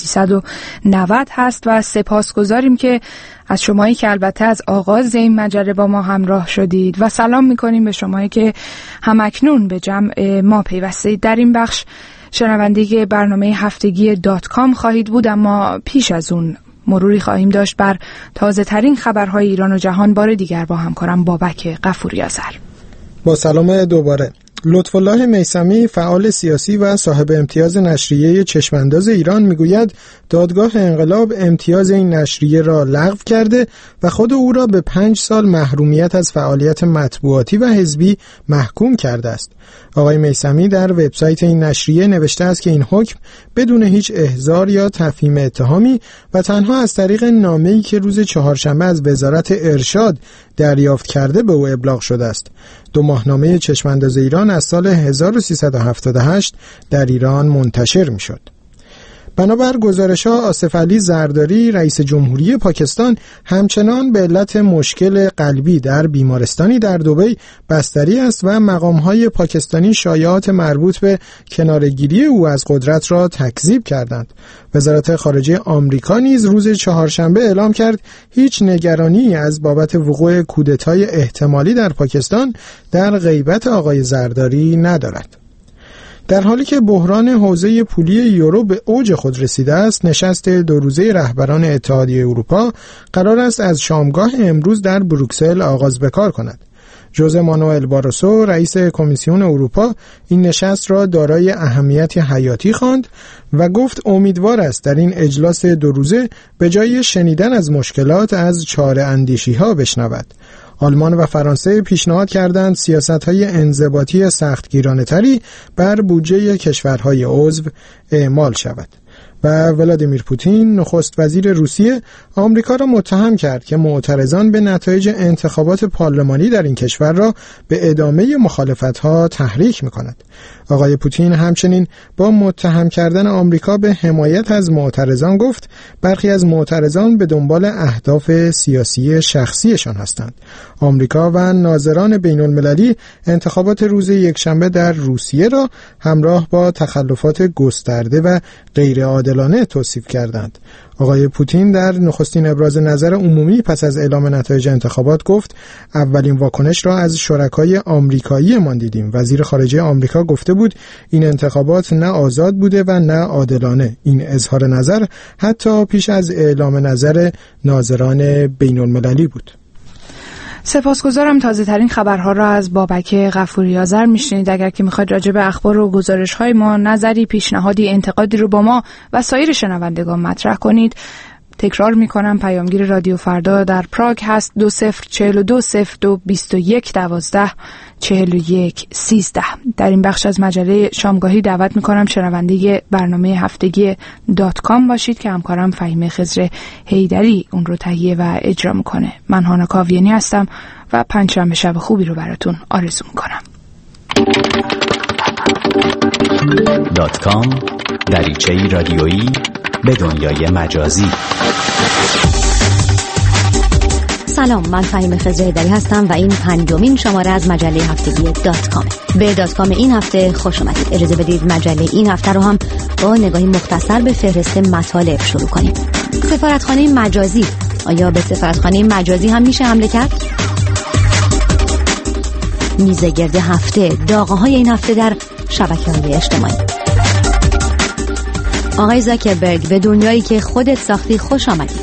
1390 هست و سپاسگزاریم که از شمایی که البته از آغاز این مجله با ما همراه شدید و سلام میکنیم به شمایی که همکنون به جمع ما پیوستید. در این بخش شنوندگی برنامه هفتگی .com خواهید بود، اما پیش از اون مروری خواهیم داشت بر تازه ترین خبرهای ایران و جهان. بار دیگر با همکارم بابک غفوری آذر. با سلام دوباره. لطفالله میثمی، فعال سیاسی و صاحب امتیاز نشریه چشمانداز ایران، میگوید دادگاه انقلاب امتیاز این نشریه را لغو کرده و خود او را به 5 سال محرومیت از فعالیت مطبوعاتی و حزبی محکوم کرده است. آقای میثمی در وبسایت این نشریه نوشته است که این حکم بدون هیچ احضار یا تفهیم اتهامی و تنها از طریق نامه‌ای که روز چهارشنبه از وزارت ارشاد دریافت کرده به او ابلاغ شده است. 2 ماهنامه چشمانداز ایران از سال 1378 در ایران منتشر می‌شد. بنابر گزارش‌ها، آصف علی زرداری، رئیس جمهوری پاکستان، همچنان به علت مشکل قلبی در بیمارستانی در دبی بستری است و مقام‌های پاکستانی شایعات مربوط به کناره‌گیری او از قدرت را تکذیب کردند. وزارت خارجه آمریکا نیز روز چهارشنبه اعلام کرد هیچ نگرانی از بابت وقوع کودتای احتمالی در پاکستان در غیبت آقای زرداری ندارد. در حالی که بحران حوزه پولی یورو به اوج خود رسیده است، نشست 2 روزه رهبران اتحادیه اروپا قرار است از شامگاه امروز در بروکسل آغاز به کار کند. ژوزه مانوئل باروسو، رئیس کمیسیون اروپا، این نشست را دارای اهمیت حیاتی خواند و گفت امیدوار است در این اجلاس 2 روزه به جای شنیدن از مشکلات از چاره اندیشی‌ها بشنود. آلمان و فرانسه پیشنهاد کردند سیاست‌های انضباطی سختگیرانه‌تری بر بودجه کشورهای عضو اعمال شود. و ولادیمیر پوتین، نخست وزیر روسیه، آمریکا را متهم کرد که معترضان به نتایج انتخابات پارلمانی در این کشور را به ادامه مخالفت‌ها تحریک می‌کند. آقای پوتین همچنین با متهم کردن آمریکا به حمایت از معترضان گفت برخی از معترضان به دنبال اهداف سیاسی شخصیشان هستند. آمریکا و ناظران بین‌المللی انتخابات روز یکشنبه در روسیه را همراه با تخلفات گسترده و غیر عادلانه توصیف کردند. آقای پوتین در نخستین ابراز نظر عمومی پس از اعلام نتایج انتخابات گفت اولین واکنش را از شرکای آمریکایی مان دیدیم. وزیر خارجه آمریکا گفته بود این انتخابات نه آزاد بوده و نه عادلانه. این اظهار نظر حتی پیش از اعلام نظر ناظران بین‌المللی بود. سپاسگزارم. تازه ترین خبرها را از بابک غفوری آذر میشنید. اگر که میخواید راجع به اخبار و گزارش های ما نظری، پیشنهادی، انتقادی رو با ما و سایر شنوندگان مطرح کنید، تکرار میکنم پیامگیر رادیو فردا در پراگ هست 20420221124113. در این بخش از مجله شامگاهی دعوت میکنم شنونده برنامه هفتگی .com باشید که همکارم فهیمه خضر حیدری اون رو تهیه و اجرا میکنه. من هانا کاویانی هستم و پنجشنبه شب خوبی رو براتون آرزو میکنم. .com دریچه‌ای رادیویی به دنیای مجازی. سلام، من فهیمه خضر حیدری هستم و این 5مین شماره از مجله هفتگی .com. به .com این هفته خوش اومدید. اجازه بدید مجله این هفته رو هم با نگاهی مختصر به فهرست مطالب شروع کنیم. سفارتخانه مجازی، آیا به سفارتخانه مجازی هم میشه حمله کرد؟ میزگرد هفته، داغه‌های این هفته در شبکه‌های اجتماعی. آقای زاکربرگ به دنیایی که خودت ساختی خوش آمدی.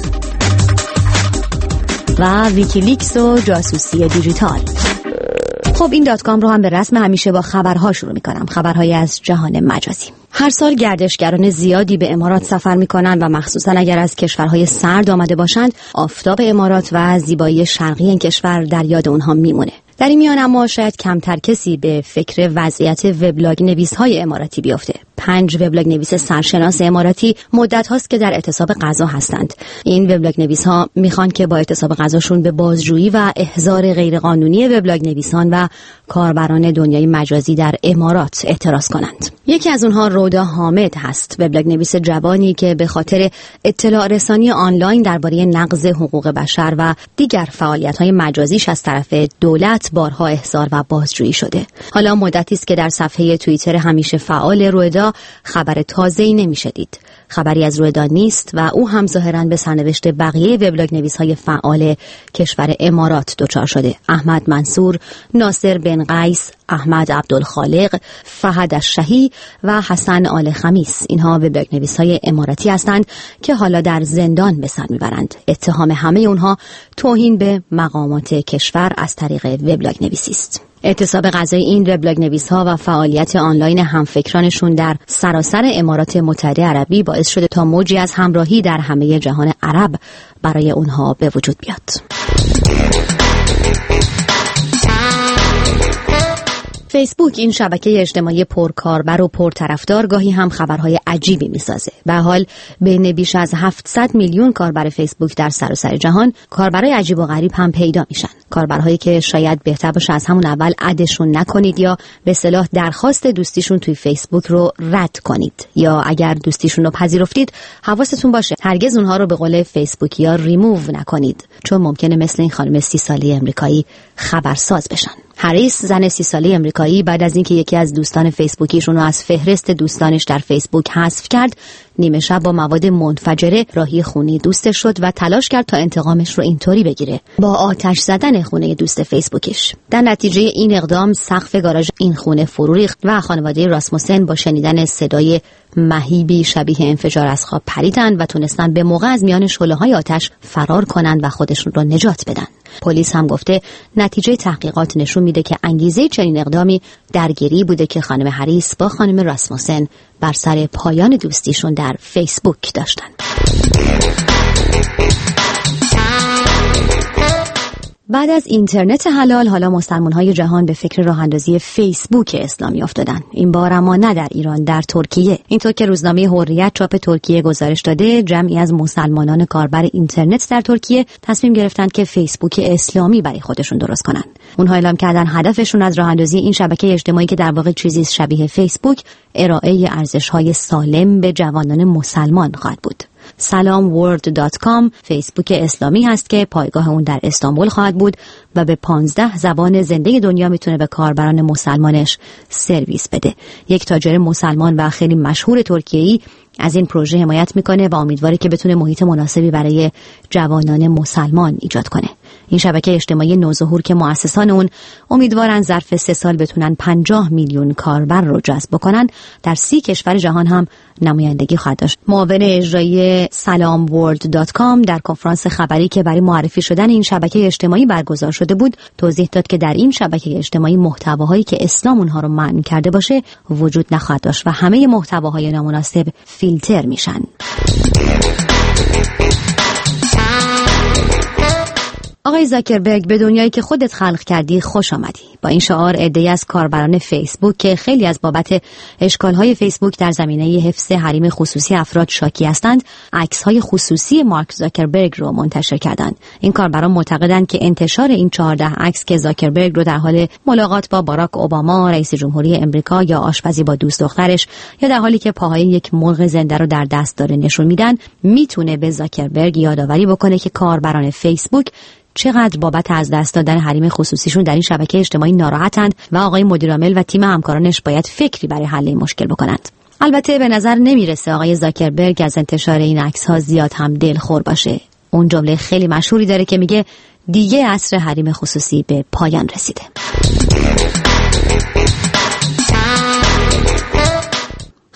و ویکیلیکس و جاسوسی دیجیتال. خب این .com رو هم به رسم همیشه با خبرها شروع می‌کنم، خبرهای از جهان مجازی. هر سال گردشگران زیادی به امارات سفر می‌کنند و مخصوصاً اگر از کشورهای سرد آمده باشند، آفتاب امارات و زیبایی شرقی این کشور در یاد اونها میمونه. در این میان اما شاید کمتر کسی به فکر وضعیت وبلاگ نویس‌های اماراتی بیفته. 5 وبلاگ نویس سرشناس اماراتی مدت هاست که در اعتصاب غذا هستند. این وبلاگ نویس‌ها میخوان که با اعتصاب غذاشون به بازجویی و احضار غیرقانونی وبلاگ نویسان و کاربران دنیای مجازی در امارات اعتراض کنند. یکی از اونها رودا حامد هست، وبلاگ نویس جوانی که به خاطر اطلاع رسانی آنلاین درباره نقض حقوق بشر و دیگر فعالیت‌های مجازیش از طرف دولت بارها احضار و بازجویی شده. حالا مدتی است که در صفحه توییتر همیشه فعال رودا خبر تازه‌ای نمیشه دید. خبری از رودا نیست و او هم ظاهراً به سرنوشت بقیه وبلاگ نویس‌های فعال کشور امارات دچار شده. احمد منصور، ناصر بن قیس، احمد عبدالخالق، فهد الشهی و حسن آل خمیس، اینها وبلاگ نویس‌های اماراتی هستند که حالا در زندان به سر میبرند. اتهام همه اونها توهین به مقامات کشور از طریق وبلاگ نویسی است. اعتصاب غذای این وبلاگ نویس‌ها و فعالیت آنلاین همفکرانشون در سراسر امارات متحده عربی باعث شده تا موجی از همراهی در همه جهان عرب برای اونها به وجود بیاد. فیسبوک، این شبکه اجتماعی پرکاربر و پرطرفدار، گاهی هم خبرهای عجیبی میسازه. به حال بین بیش از 700 میلیون کاربر فیسبوک در سراسر جهان کاربرای عجیب و غریب هم پیدا میشن. کاربرهایی که شاید بهتر باشه از همون اول ادشون نکنید یا به اصطلاح درخواست دوستیشون توی فیسبوک رو رد کنید، یا اگر دوستیشون رو پذیرفتید حواستون باشه هرگز اونها رو به قول فیسبوکیا ریموو نکنید، چون ممکنه مثل این خانم 30 ساله امریکایی خبرساز بشن. هریس، زن 30 ساله امریکایی، بعد از اینکه یکی از دوستان فیسبوکیشون رو از فهرست دوستانش در فیسبوک حذف کرد، نیمه شب با مواد منفجره راهی خونه دوستش شد و تلاش کرد تا انتقامش رو اینطوری بگیره با آتش زدن خونه دوست فیسبوکیش. در نتیجه این اقدام سقف گاراژ این خونه فرو ریخت و خانواده راسموسن با شنیدن صدای مهیبی شبیه انفجار از خواب پریدن و تونستن به موقع از میان شعله‌های آتش فرار کنند و خودشون رو نجات بدن. پلیس هم گفته نتیجه تحقیقات نشون میده که انگیزه چنین اقدامی درگیری بوده که خانم هریس با خانم راسموسن بر سر پایان دوستیشون در فیسبوک داشتن. بعد از اینترنت حلال، حالا مسلمان‌های جهان به فکر راه‌اندازی فیسبوک اسلامی افتادن. این بار اما نه در ایران، در ترکیه. اینطور که روزنامه حریت چاپ ترکیه گزارش داده، جمعی از مسلمانان کاربر اینترنت در ترکیه تصمیم گرفتند که فیسبوک اسلامی برای خودشون درست کنند. اونها اعلام کردن هدفشون از راه‌اندازی این شبکه اجتماعی که در واقع چیزی شبیه فیسبوک، ارائه ارزش‌های سالم به جوانان مسلمان خواهد بود. salamworld.com فیسبوک اسلامی هست که پایگاه اون در استانبول خواهد بود و به 15 زبان زنده دنیا میتونه به کاربران مسلمانش سرویس بده. یک تاجر مسلمان و خیلی مشهور ترکیه‌ای از این پروژه حمایت میکنه و امیدواره که بتونه محیط مناسبی برای جوانان مسلمان ایجاد کنه. این شبکه اجتماعی نوظهور که مؤسسان اون امیدوارن ظرف 3 سال بتونن 50 میلیون کاربر رو جذب کنن، در 30 کشور جهان هم نمایندگی خواهد داشت. معاون اجرایی salamworld.com در کنفرانس خبری که برای معرفی شدن این شبکه اجتماعی برگزار شده بود، توضیح داد که در این شبکه اجتماعی محتواهایی که اسلام اونها رو منع کرده باشه وجود نخواهد داشت و همه محتواهای نامناسب فیلتر میشن. آقای زاکربرگ، به دنیایی که خودت خلق کردی خوش آمدی. با این شعار عده‌ای از کاربران فیسبوک که خیلی از بابت اشکال‌های فیسبوک در زمینه حفظ حریم خصوصی افراد شاکی هستند، عکس‌های خصوصی مارک زاکربرگ رو منتشر کردند. این کاربران معتقدند که انتشار این 14 عکس که زاکربرگ رو در حال ملاقات با باراک اوباما رئیس جمهوری امریکا یا آشپزی با دوست دخترش یا در حالی که پاهای یک مرغ زنده رو در دست داره نشون میدن، میتونه به زاکربرگ یادآوری بکنه که کاربران فیسبوک چقدر بابت از دست دادن حریم خصوصیشون در این شبکه اجتماعی ناراحتند و آقای مدیرعامل و تیم همکارانش باید فکری برای حل این مشکل بکنند. البته به نظر نمیرسه آقای زاکربرگ از انتشار این عکس‌ها زیاد هم دلخور باشه. اون جمله خیلی مشهوری داره که میگه دیگه عصر حریم خصوصی به پایان رسیده.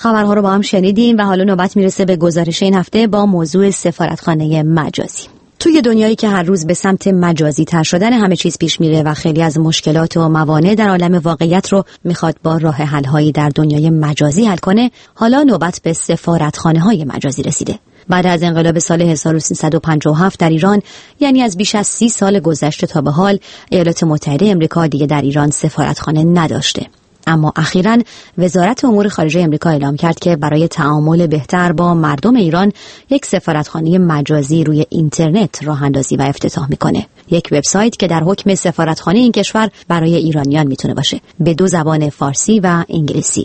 خبرها رو با هم شنیدیم و حالا نوبت میرسه به گزارش این هفته با موضوع سفارتخانه مجازی. توی دنیایی که هر روز به سمت مجازی تر شدن همه چیز پیش میره و خیلی از مشکلات و موانع در عالم واقعیت رو میخواد با راه حل هایی در دنیای مجازی حل کنه، حالا نوبت به سفارتخانه های مجازی رسیده. بعد از انقلاب سال 1357 در ایران، یعنی از بیش از 30 سال گذشته تا به حال، ایالات متحده آمریکا دیگه در ایران سفارتخانه نداشته. اما اخیراً وزارت امور خارجه آمریکا اعلام کرد که برای تعامل بهتر با مردم ایران یک سفارتخانه مجازی روی اینترنت راه اندازی و افتتاح میکنه. یک وبسایت که در حکم سفارتخانه این کشور برای ایرانیان میتونه باشه، به 2 زبان فارسی و انگلیسی: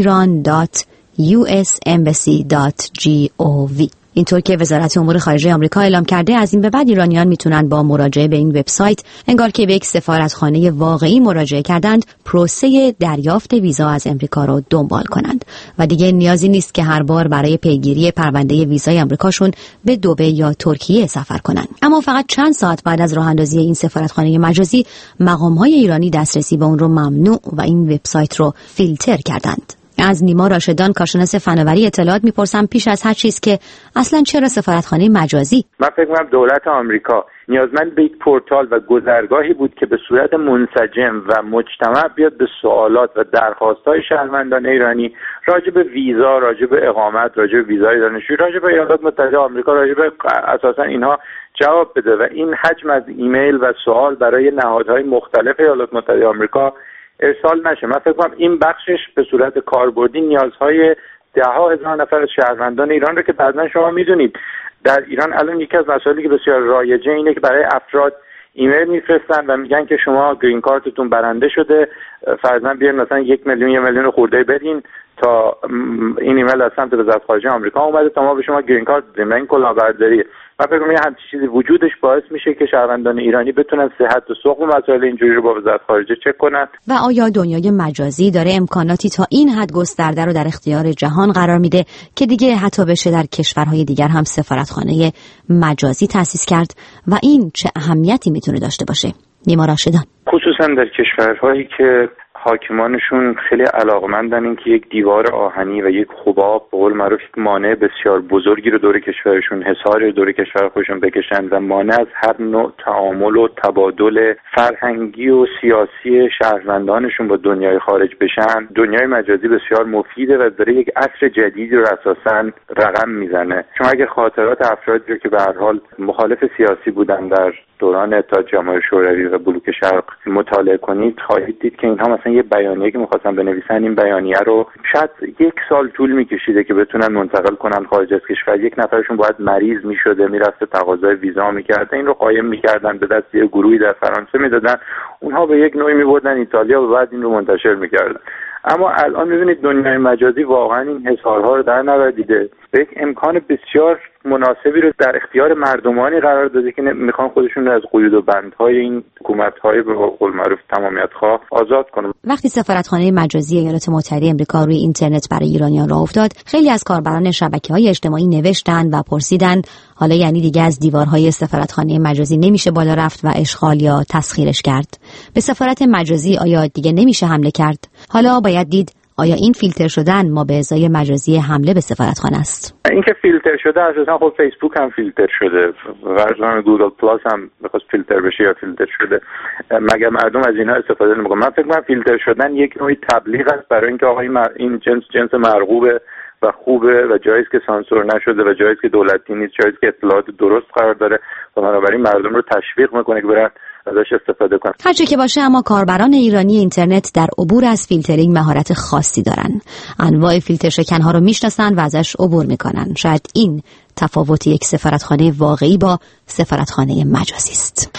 iran.usembassy.gov. اینطور که وزارت امور خارجه آمریکا اعلام کرده، از این به بعد ایرانیان میتونن با مراجعه به این وبسایت، انگار که به یک سفارتخانه واقعی مراجعه کردند، پروسه دریافت ویزا از آمریکا رو دنبال کنند و دیگه نیازی نیست که هر بار برای پیگیری پرونده ویزای آمریکاشون به دبی یا ترکیه سفر کنند. اما فقط چند ساعت بعد از راه اندازی این سفارتخانه مجازی، مقام‌های ایرانی دسترسی به اون رو ممنوع و این وبسایت رو فیلتر کردند. از نیما راشدان، کارشناس فناوری اطلاعات، میپرسم پیش از هر چیز که اصلا چرا سفارتخانه مجازی؟ من فکر می‌کنم دولت آمریکا نیازمند به یک پورتال و گذرگاهی بود که به صورت منسجم و مجتمع بیاد به سوالات و درخواست‌های شهروندان ایرانی راجع به ویزا، راجع به اقامت، راجع به ویزای دانشجویی، راجع به ایالات متحده آمریکا، راجع به اساساً اینها جواب بده و این حجم از ایمیل و سوال برای نهادهای مختلف ایالات متحده آمریکا ارسال نشه. من فکر کنم این بخشش به صورت کاربردی نیازهای 10,000 نفر از شهروندان ایران رو که بعداً شما میدونید در ایران الان یکی از مسائلی که بسیار رایجه اینه که برای افراد ایمیل میفرستن و میگن که شما گرین کارتتون برنده شده، فرضاً بیاین مثلا 1 میلیون 1 میلیون خورده بدین تا این ایمیل از سمت وزارت خارجه آمریکا اومده تا ما به شما گرین کارت بدیم. این کلاهبرداریه. من فکر می‌کنم همین چیزی وجودش باعث میشه که شهروندان ایرانی بتونن صحت و سقم مسائل اینجوری رو با وزارت خارجه چک کنن. و آیا دنیای مجازی داره امکاناتی تا این حد گسترده رو در اختیار جهان قرار میده که دیگه حتی بشه در کشورهای دیگر هم سفارتخانه مجازی تأسیس کرد و این چه اهمیتی میتونه داشته باشه؟ نیما راشدان: خصوصا در کشورهایی که حاکمانشون خیلی علاقمندن این که یک دیوار آهنی و یک حباب به قول معروف مانع بسیار بزرگی رو دور کشورشون، حصار دور کشور خودشون بکشن و مانع از هر نوع تعامل و تبادل فرهنگی و سیاسی شهروندانشون با دنیای خارج بشن. دنیای مجازی بسیار مفیده و داره یک عصر جدیدی رو اساساً رقم میزنه. شما اگه خاطرات افرادی رو که به هر حال مخالف سیاسی بودن در دوران اتحاد جماهیر شوروی و بلوک شرق مطالعه کنید، خواهید دید که اینها مثلا یه بیانیه که می‌خواستن بنویسن، این بیانیه رو شاید 1 سال طول می‌کشیده که بتونن منتقل کنن خارج از کشور. یک نفرشون باید مریض می‌شده، میرفته تقاضای ویزا می‌کرده، این رو قایم می‌کردن به دست یه گروهی در فرانسه میدادن، اونها به یک نوعی می‌بردن ایتالیا و بعد این رو منتشر می‌کردن. اما الان می‌بینید دنیای مجازی واقعا این حصارها رو در نوردیده، به یک امکان بسیار مناسبی رو در اختیار مردمانی قرار داده که میخوان خودشون رو از قیود و بندهای این حکومت‌های به قول معروف تمامیت‌خواه آزاد کنن. وقتی سفارتخانه مجازی ایالات متحده آمریکا روی اینترنت برای ایرانیان راه افتاد، خیلی از کاربران شبکه‌های اجتماعی نوشتن و پرسیدن حالا یعنی دیگه از دیوارهای سفارتخانه مجازی نمیشه بالا رفت و اشغال یا تسخیرش کرد؟ به سفارت مجازی آیا دیگه نمیشه حمله کرد؟ حالا باید دید آیا این فیلتر شدن ما به ازای مجازی حمله به سفارتخانه است؟ این که فیلتر شده اساسا خب فیسبوک هم فیلتر شده، ورژن گوگل پلاس هم بخواست فیلتر بشه یا فیلتر شده، مگر مردم از اینها استفاده نمی‌کنن؟ من فکر می‌کنم فیلتر شدن یک نوعی تبلیغ است برای اینکه آقا این جنس مرغوبه و خوبه و جاییه که سانسور نشده و جاییه که دولتی نیست، جاییه که اطلاعات درست قرار داره و بنابراین مردم رو تشویق می‌کنه که برن ازش استفاده کنن. هرچه که باشه، اما کاربران ایرانی اینترنت در عبور از فیلترینگ مهارت خاصی دارن. انواع فیلتر شکن‌ها رو میشناسن و ازش عبور میکنن. شاید این تفاوت یک سفارتخانه واقعی با سفارتخانه مجازی است.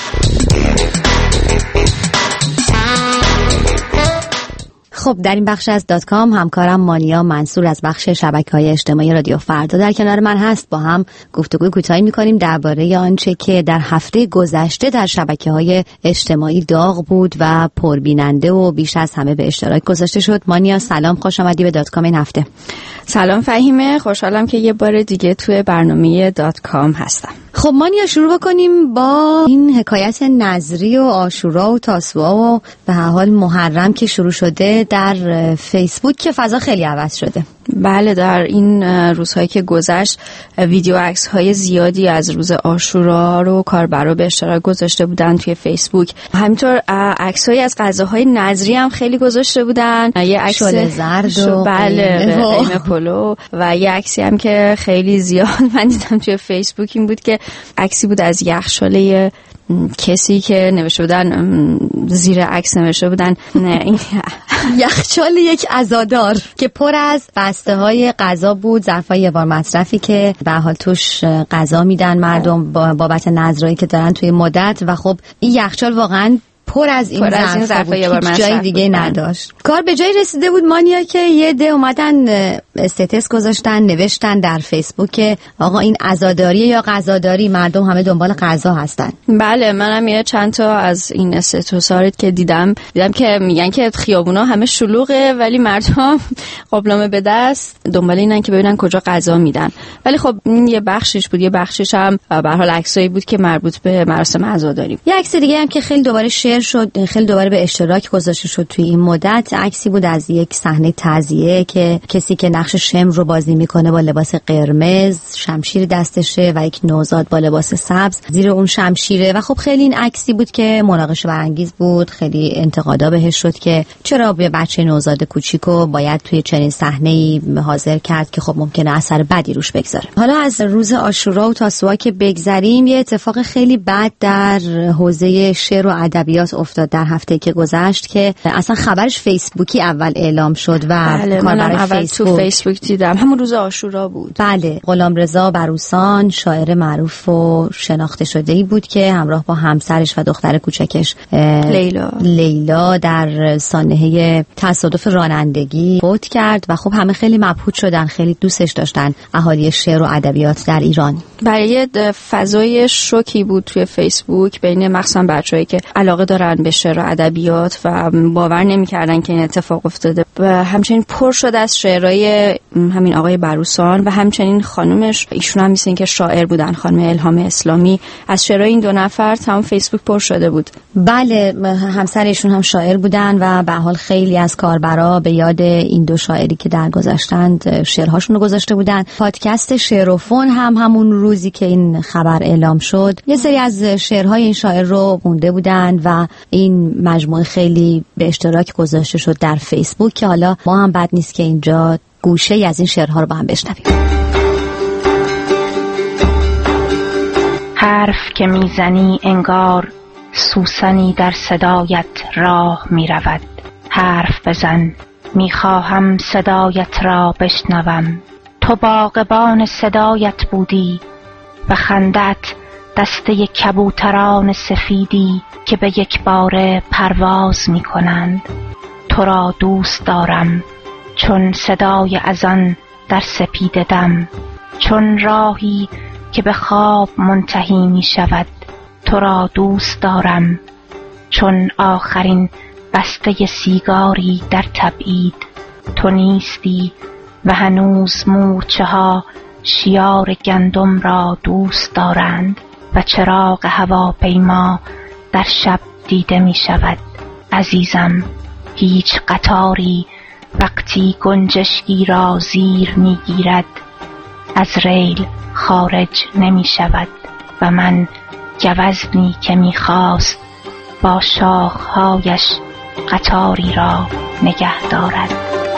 خب در این بخش از .com همکارم مانیا منصور از بخش شبکه‌های اجتماعی رادیو فردا در کنار من هست. با هم گفتگوی کوتاهی می‌کنیم درباره آنچه که در هفته گذشته در شبکه‌های اجتماعی داغ بود و پربیننده و بیش از همه به اشتراک گذاشته شد. مانیا سلام، خوش آمدی به .com این هفته. سلام فهیمه، خوشحالم که یه بار دیگه توی برنامه .com هستم. خب مانیا شروع بکنیم با این حکایت نظری و عاشورا و تاسوعا و به هر حال محرم که شروع شده در فیسبوک که فضا خیلی عوض شده. بله، در این روزهایی که گذشت ویدیو عکس های زیادی از روز عاشورا رو کاربرا به اشتراک گذاشته بودن توی فیسبوک. همینطور عکس های از غذاهای نظری هم خیلی گذاشته بودن، یه عکس شل زرد و قیمه پلو و یه عکسی هم که خیلی زیاد من دیدم توی فیسبوک این بود که عکسی بود از یخچال کسی که نوشته بودن زیر عکس نوشته بودن این یخچال یک عزادار که پر از بسته های غذا بود، ظرفای یه بار مصرفی که به حال توش غذا میدن مردم بابت نذرایی که دارن توی مدت. و خب این یخچال واقعا پر از این ظرفا بود، هیچ جای دیگه نداشت. کار به جای رسیده بود مانیا که یه ده اومدن استیتس گذاشتن، نوشتن در فیسبوک که آقا این عزاداریه یا غذاداری، مردم همه دنبال غذا هستن. بله، منم یه چند تا از این استیتوس‌ها که دیدم که میگن که خیابونا همه شلوغه ولی مردم قابلمه به دست دنبال اینن که ببینن کجا غذا میدن. ولی خب این یه بخشش بود، یه بخشش هم به هر حال عکسایی بود که مربوط به مراسم عزاداری. یه عکس دیگه هم که خیلی دوباره شیر شد، خیلی دوباره به اشتراک گذاشته شد توی این مدت، عکسی بود از یک صحنه تعزیه که کسی که نقش شمر رو بازی میکنه با لباس قرمز، شمشیر دستشه و یک نوزاد با لباس سبز زیر اون شمشیره. و خب خیلی این عکسی بود که مناقشه برانگیز بود، خیلی انتقادا بهش شد که چرا به بچه نوزاد کوچیکو باید توی چنین صحنه‌ای حاضر کرد که خب ممکنه اثر بدی روش بگذاره. حالا از روز عاشورا و تاسوعا که بگذریم، یه اتفاق خیلی بد در حوزه شعر و ادبیات افتاد در هفته که گذشت که اصلا خبرش فیسبوکی اول اعلام شد و کاربر فیسبوک تو فیسبوک دیدم، همون روز عاشورا بود. بله، غلامرضا بروسان شاعر معروف و شناخته شده‌ای بود که همراه با همسرش و دختر کوچکش لیلا در سانحه تصادف رانندگی فوت کرد و خب همه خیلی مبهوت شدن، خیلی دوستش داشتن اهالی شعر و ادبیات در ایران. برای فضای شوکی بود توی فیسبوک بین مخصوصا بچه‌ای که علاقه دارن به شعر و ادبیات و باور نمی‌کردن که این اتفاق افتاده. و همچنین پر شد از شعرهای همین آقای بروسان و همچنین خانومش، ایشون هم مثل این که شاعر بودن، خانم الهام اسلامی. از شعرهای این دو نفر تمام فیسبوک پر شده بود. بله، همسر ایشون هم شاعر بودن و به حال خیلی از کاربرا به یاد این دو شاعری که درگذشتند شعرهاشون رو گذاشته بودن. پادکست شعروفون هم همون روزی که این خبر اعلام شد یه سری از شعرهای این شاعر رو خونده بودن و این مجموعه خیلی به اشتراک گذاشته شد در فیسبوک که حالا ما هم بد نیست که اینجا گوشه از این شعرها رو با هم بشنویم. حرف که میزنی انگار سوسنی در صدایت راه میرود. حرف بزن، میخواهم صدایت را بشنوم. تو باغبان صدایت بودی و خندت دسته کبوتران سفیدی که به یک باره پرواز می کنند. تو را دوست دارم چون صدای اذان در سپید دم، چون راهی که به خواب منتهی می شود. تو را دوست دارم چون آخرین بسته سیگاری در تبعید. تو نیستی و هنوز مورچه ها شیار گندم را دوست دارند و چراغ هواپیما در شب دیده می شود. عزیزم، هیچ قطاری وقتی گنجشکی را زیر می گیرد از ریل خارج نمی شود و من گوزنی که می خواست با شاخهایش قطاری را نگه دارد.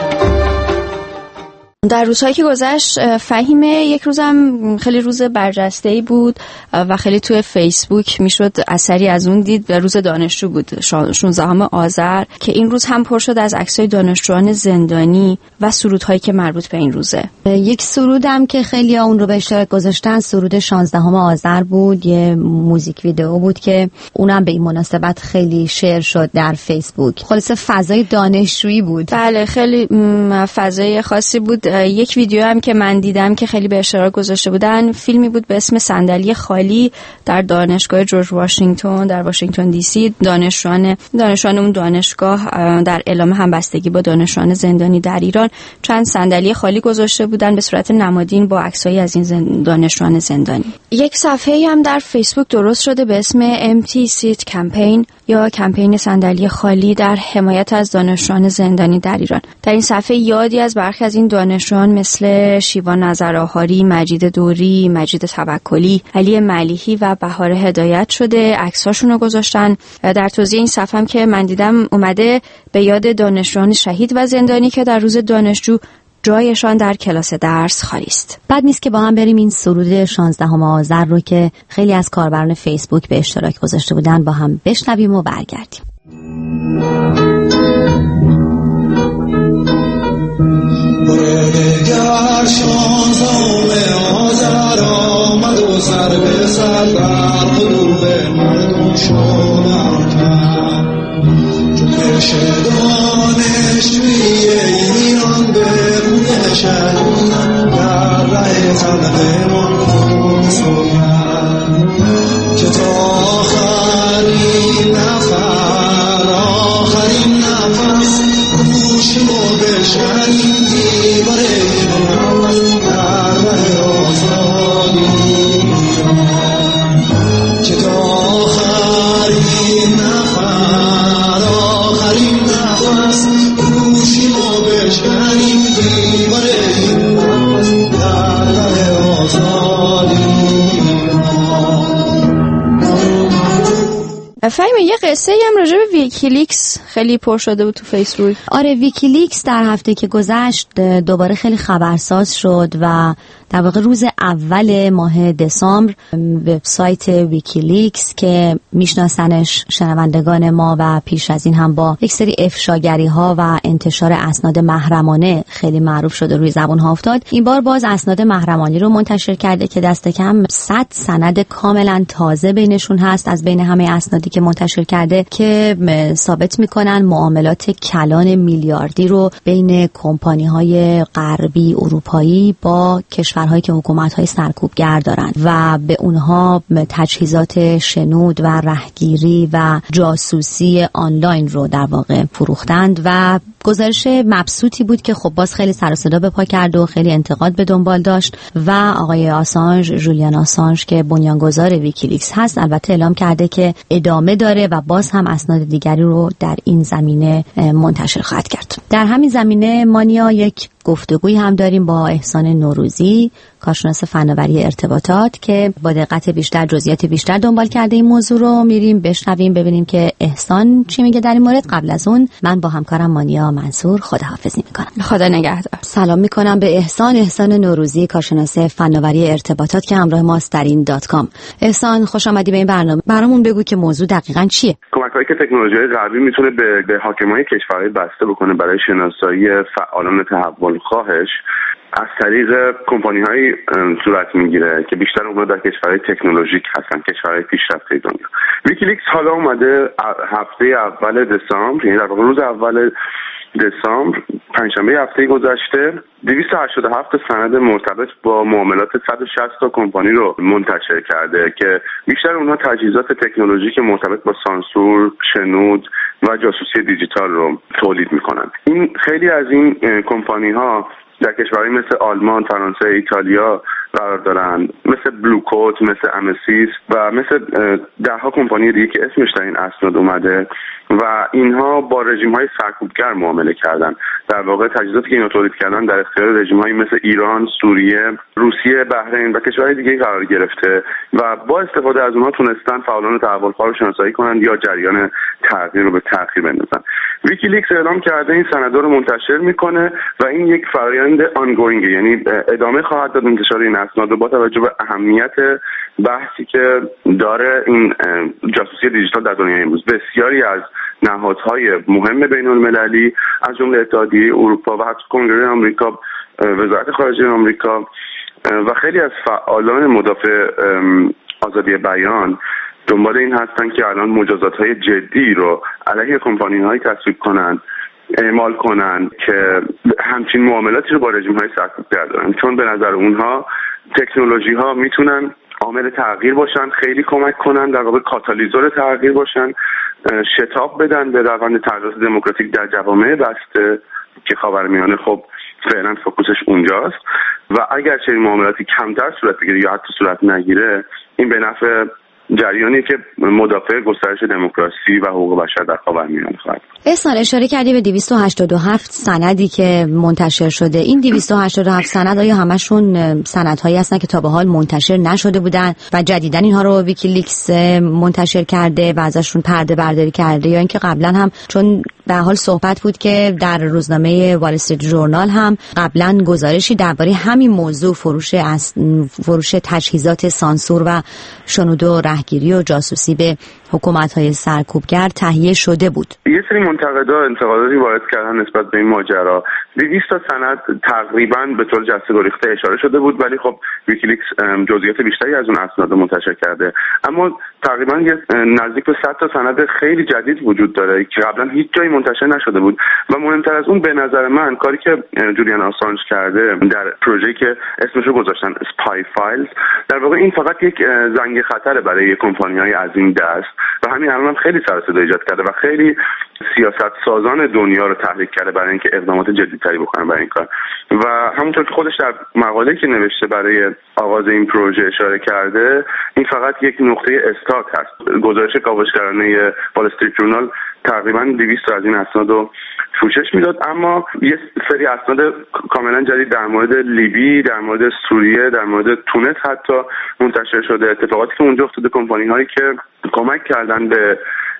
در روزهایی که گذشت فهیمه، یک روزم خیلی روز برجسته‌ای بود و خیلی توی فیسبوک میشد اثری از اون دید. روز دانشجو بود، 16 آذر، که این روز هم پر شد از عکسای دانشجویان زندانی و سرودهایی که مربوط به این روزه. یک سرودم که خیلی اون رو به اشتراک گذاشتن سرود 16 آذر بود، یه موزیک ویدئو بود که اونم به این مناسبت خیلی شیر شد در فیسبوک. خلاصه فضای دانشجویی بود. بله، خیلی فضای خاصی بود. یک ویدیو هم که من دیدم که خیلی به اشتراک گذاشته بودن، فیلمی بود به اسم صندلی خالی در دانشگاه جورج واشنگتن در واشنگتن دی سی. دانشجویان اون دانشگاه در اعلام همبستگی با دانشجویان زندانی در ایران چند صندلی خالی گذاشته بودن به صورت نمادین با عکسایی از این دانشجویان زندانی. یک صفحه‌ای هم در فیسبوک درست شده به اسم Empty Seat Campaign یا کمپین صندلی خالی در حمایت از دانشجویان زندانی در ایران. در این صفحه یادی از برخی از این دانشجویان دانشجویان مثل شیوا نظرآهاری، مجید دوری، مجید توکلی، علی ملیحی و بهار هدایت شده. عکساشون رو گذاشتن. در توضیح این صفحه هم که من دیدم اومده به یاد دانشجویان شهید و زندانی که در روز دانشجو جایشان در کلاس درس خالی است. بد نیست که با هم بریم این سرود 16 آذر رو که خیلی از کاربران فیسبوک به اشتراک گذاشته بودن با هم بشنویم و برگردیم. برگر 16 آذر آمد و سر به سر بر قلوب مردم شد چون پیش دانشجوی ایران بگویشد در ره تلقیمان خود سوید که تا آخرین نفر آخرین نفس گوشیم و بشنیم دیوار ایران در ره آزادی که تا آخرین نفر آخرین نفس گوشیم و بشنیم دیوار ایران در ره آزادی. فهیمه یه قصه هم راجع به ویکیلیکس خیلی پر شده بود تو فیسبوک. آره، ویکیلیکس در هفته که گذشت دوباره خیلی خبرساز شد و در واقع روز اول ماه دسامبر وبسایت ویکیلیکس که میشناسنش شنوندگان ما و پیش از این هم با یک سری افشاگری ها و انتشار اسناد محرمانه خیلی معروف شده روی زبان ها افتاد، این بار باز اسناد محرمانی رو منتشر کرده که دست کم 100 سند کاملا تازه بینشون هست از بین همه اسنادی که منتشر کرده که ثابت میکنن معاملات کلان میلیاردی رو بین کمپانی های غربی اروپایی با کشورهایی که حکومت‌های سرکوبگر دارن و به اونها تجهیزات شنود و رهگیری و جاسوسی آنلاین رو در واقع فروختند و گزارش مبسوطی بود که خب باز خیلی سر و صدا به پا کرد و خیلی انتقاد به دنبال داشت و آقای آسانژ، جولیان آسانژ که بنیانگذار ویکیلیکس هست، البته اعلام کرده که ادامه داره و باز هم اسناد دیگری رو در این زمینه منتشر خواهد کرد. در همین زمینه مانیا یک گفتگویی هم داریم با احسان نوروزی، کارشناس فناوری ارتباطات که با دقت بیشتر جزئیات بیشتر دنبال کرده این موضوع رو. میریم بشنویم ببینیم که احسان چی میگه در این مورد. قبل از اون من با همکارم مانیا منصور خداحافظی میکنم. خدا نگهدار. سلام میکنم به احسان نوروزی، کارشناس فناوری ارتباطات که همراه ماست در این .com. احسان خوش آمدی به این برنامه. برامون بگو که موضوع دقیقاً چیه؟ کمک‌هایی که تکنولوژی غربی میتونه به حاکمای کشورهای بسته بکنه برای شناسایی فعالان تحول خواهش از طریق کمپانی‌های صورت میگیره که بیشتر اونها در کشورهای تکنولوژیک هستن، کشورهای پیشرفته دنیا. ویکیلیکس حالا اومده هفته اول دسامبر، یعنی در واقع روز اول دسامبر، پنجشنبه هفته گذشته 287 سند مرتبط با معاملات 160 تا کمپانی رو منتشر کرده که بیشتر اونها تجهیزات تکنولوژیک مرتبط با سانسور، شنود و جاسوسی دیجیتال رو تولید میکنن. این خیلی از این کمپانی ها در کشورهای مثل آلمان، فرانسه، ایتالیا قرار دارن، مثل بلوکوت، مثل امسیس و مثل دهها کمپانی دیگه که اسمش در این اسناد اومده و اینها با رژیم‌های سرکوبگر معامله کردن. در واقع تجهیزاتی که اینا تولید کردن در اختیار رژیم‌هایی مثل ایران، سوریه، روسیه، بحرین و کشورهای دیگه قرار گرفته و با استفاده از اونها تونستن فعالان تحول‌خواه رو شناسایی کنن یا جریان تغییر رو به تأخیر بندازن. ویکیلیکس اعلام کرده این سندا رو منتشر میکنه و این یک فرآیند آنگوینگ، یعنی ادامه خواهد داد انتشار این اسناد با توجه به اهمیت بحثی که داره این جاسوسی دیجیتال در دنیای امروز. بسیاری از نهادهای مهم بین المللی از جمله اتحادیه اروپا و حتی کنگره آمریکا، وزارت خارجه آمریکا و خیلی از فعالان مدافع آزادی بیان دنبال این هستن که الان مجازات‌های جدی رو علیه کمپانی‌های تصویب کنن، اعمال کنن که همچین معاملاتی رو با رژیم‌های سرکوبگر دارن، چون به نظر اونها تکنولوژی‌ها میتونن عامل تغییر باشن، خیلی کمک کنن، در واقع کاتالیزور تغییر باشن، شتاب بدن به روند تغییرات دموکراتیک در جوامع بسته که خاورمیانه خب فعلا فوکوسش اونجاست و اگر چنین معاملاتی کمتر صورت بگیره یا حتی صورت نگیره، این به نفع جریانی که مدافع گسترش دموکراسی و حقوق بشر در خاورمیانه خواهد. احسان اشاره کردی به 287 سندی که منتشر شده. این 287 سند آیا همشون سندهایی هستن که تا به حال منتشر نشده بودن و جدیداً اینها رو ویکیلیکس منتشر کرده و ازشون پرده برداری کرده، یا اینکه قبلا هم، چون به حال صحبت بود که در روزنامه وال استریت ژورنال هم قبلا گزارشی درباره همین موضوع فروش تجهیزات سانسور و شنود و رهگیری و جاسوسی به حکومت‌های سرکوبگر تهیه شده بود. یه سری انتقاداتی وارد کردن نسبت به این ماجرا. 200 تا سند تقریبا به طور جسته گریخته اشاره شده بود، ولی خب ویکیلیکس جزئیات بیشتری از اون اسناد منتشر کرده. اما تقریبا نزدیک به 100 تا سند خیلی جدید وجود داره که قبلا هیچ جایی منتشر نشده بود و مهمتر از اون به نظر من کاری که جولیان آسانج کرده در پروژه‌ای که اسمش رو گذاشتن اسپای فایلز، در واقع این فقط یک زنگ خطر برای کمپانی‌های از این دست و همین الان هم خیلی سر و صدا ایجاد کرده و خیلی سیاست سازان دنیا رو تحریک کرده برای اینکه اقدامات جدی‌تری بکنن برای این کار. و همونطور که خودش در مقاله‌ای که نوشته برای آغاز این پروژه اشاره کرده، این فقط یک نقطه استارت هست. گزارش کاوشگرانه وال استریت ژورنال تقریبا 200 از این اسناد رو پوشش میداد، اما یه سری اسناد کاملا جدید در مورد لیبی، در مورد سوریه، در مورد تونس حتی منتشر شده. اتفاقاتی که اونجا افتاده، کمپانی‌هایی که کمک کردن به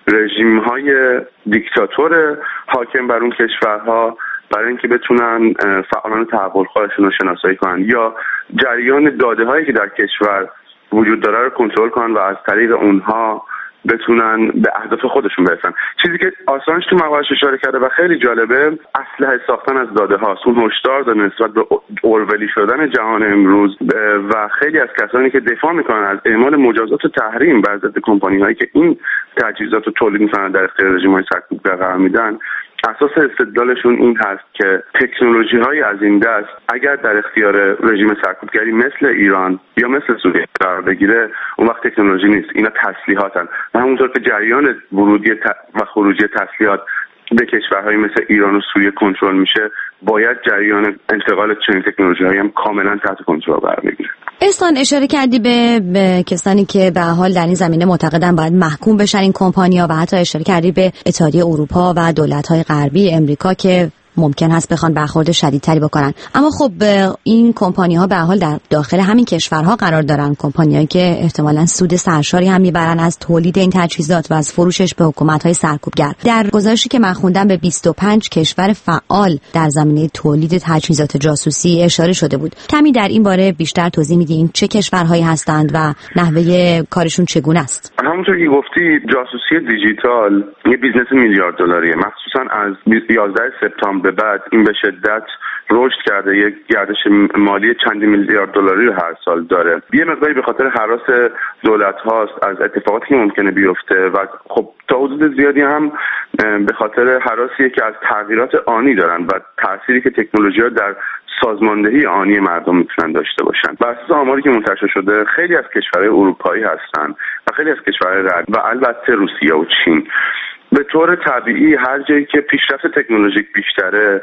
رژیم‌های دیکتاتور حاکم بر اون کشورها برای اینکه بتونن فعالان تحولخواهشون رو شناسایی کنن یا جریان داده‌هایی که در کشور وجود داره رو کنترل کنن و از طریق اونها بتونن به اهداف خودشون برسن. چیزی که آسانج تو مقالش اشاره کرده و خیلی جالبه، اسلحه ساختن از داده هاست. اون هشدار داده نسبت به اورولی شدن جهان امروز و خیلی از کسانی که دفاع میکنن از اعمال مجازات و تحریم بر ضد کمپانی هایی که این تجهیزات رو تولید میکنن در اختیار رژیم‌های سرکوبگر قرار میدن، اساس استدلالشون این هست که تکنولوژی های از این دست اگر در اختیار رژیم سرکوبگری مثل ایران یا مثل سوریه قرار بگیره، اون وقت تکنولوژی نیست، اینا تسلیحاتن و همونطور که جریان ورودی و خروجی تسلیحات به کشورهای مثل ایران و سوریه کنترل میشه، باید جریان انتقال چنین تکنولوژی‌هایی هم کاملا تحت کنترل قرار بگیره. احسان اشاره کردی به کسانی که به حال در این زمینه معتقدن باید محکوم بشن این کمپانی‌ها و حتی اشاره کردی به اتحادیه اروپا و دولت‌های غربی، امریکا که ممکن هست بخوان برخورد شدیدتری بکنن. اما خب این کمپانی‌ها به حال در داخل همین کشورها قرار دارن، کمپانی‌هایی که احتمالاً سود سرشاری هم میبرن از تولید این تجهیزات و از فروشش به حکومت‌های سرکوبگر. در گزارشی که من خوندم به 25 کشور فعال در زمینه تولید تجهیزات جاسوسی اشاره شده بود. کمی در این باره بیشتر توضیح میدین چه کشورهایی هستند و نحوه کارشون چگونه است؟ همونطور که گفتی، جاسوسی دیجیتال یه بیزنس میلیارد دلاریه. مخصوصاً از 11 سپتامبر به بعد این به شدت رشد کرده، یک گردش مالی چندی میلیارد دلاری رو هر سال داره. یه مقداری به خاطر هراس دولت هاست از اتفاقاتی که ممکنه بیفته و خب تا حدود زیادی هم به خاطر هراسیه که از تغییرات آنی دارن و تأثیری که تکنولوژی‌ها در سازماندهی آنی مردم میتونن داشته باشن. بر اساس آماری که منتشر شده، خیلی از کشورهای اروپایی هستن و خیلی از کشورهای غربی و البته روسیه و چین. به طور طبیعی هر جایی که پیشرفت تکنولوژیک بیشتره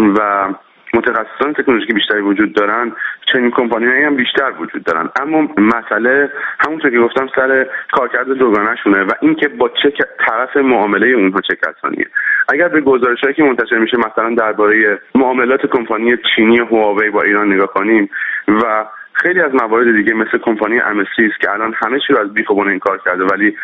و متخصصان تکنولوژیکی بیشتری وجود دارن، چنین کمپانی‌هایی هم بیشتر وجود دارن. اما مسئله همونطور که گفتم سر کارکرد دوگانه‌شونه و اینکه با چه طرف معامله اونها چه کسانیه. اگر به گزارش‌هایی که منتشر میشه مثلا درباره معاملات کمپانی چینی هواوی با ایران نگاه کنیم و خیلی از موارد دیگه مثل کمپانی امسیس که الان همه چی رو از بیخوبون انکار کرده، ولی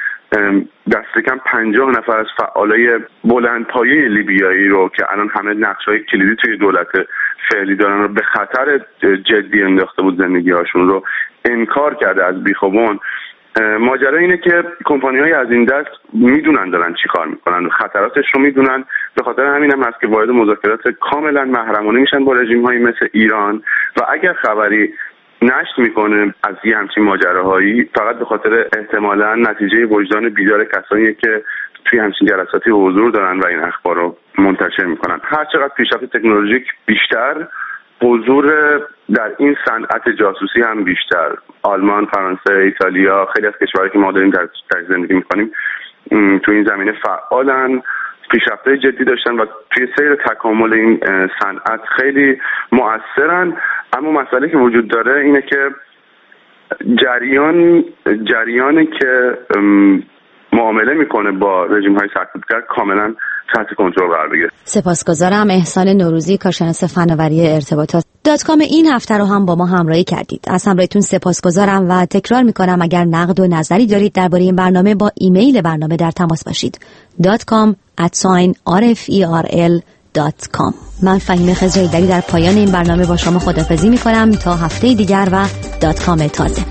دست کم 50 نفر از فعالای بلندپایه لیبیایی رو که الان همه نقش‌های کلیدی توی دولت فعلی دارن رو به خطر جدی انداخته بود، زندگی‌هاشون رو انکار کرده از بیخوبون. ماجرا اینه که کمپانی‌های از این دست میدونن دارن چی کار میکنن و خطراتش رو میدونن. به خاطر همین هم هست که وارد مذاکرات کاملا محرمانه میشن با رژیم‌هایی مثل ایران و اگر خبری نشت میکنه از یه همچین ماجراهایی، فقط به خاطر احتمالاً نتیجه وجدان بیدار کسانی که توی همچین جلساتی حضور دارن و این اخبار رو منتشر میکنن. هر چقدر پیشرفت تکنولوژیک بیشتر، حضور در این صنعت جاسوسی هم بیشتر. آلمان، فرانسه، ایتالیا، خیلی از کشورهایی که ما داریم در زندگی میکنیم توی این زمینه فعالن، پیشرفت‌های جدی داشتن و توی سیر تکامل این صنعت خیلی مؤثرن. اما مسئله که وجود داره اینه که جریانی که معامله میکنه با رژیم های سرکوبگر کاملا تحت کنترل قرار بگیره. سپاسگزارم. احسان نوروزی، کارشناس فناوری ارتباطات .com این هفته رو هم با ما همراهی کردید. از همراهیتون سپاسگزارم و تکرار میکنم اگر نقد و نظری دارید درباره این برنامه با ایمیل برنامه در تماس باشید. .com@rferl.com. من فهیمه خضرایی‌دری در پایان این برنامه با شما خداحافظی میکنم تا هفته دیگر و .com تازه.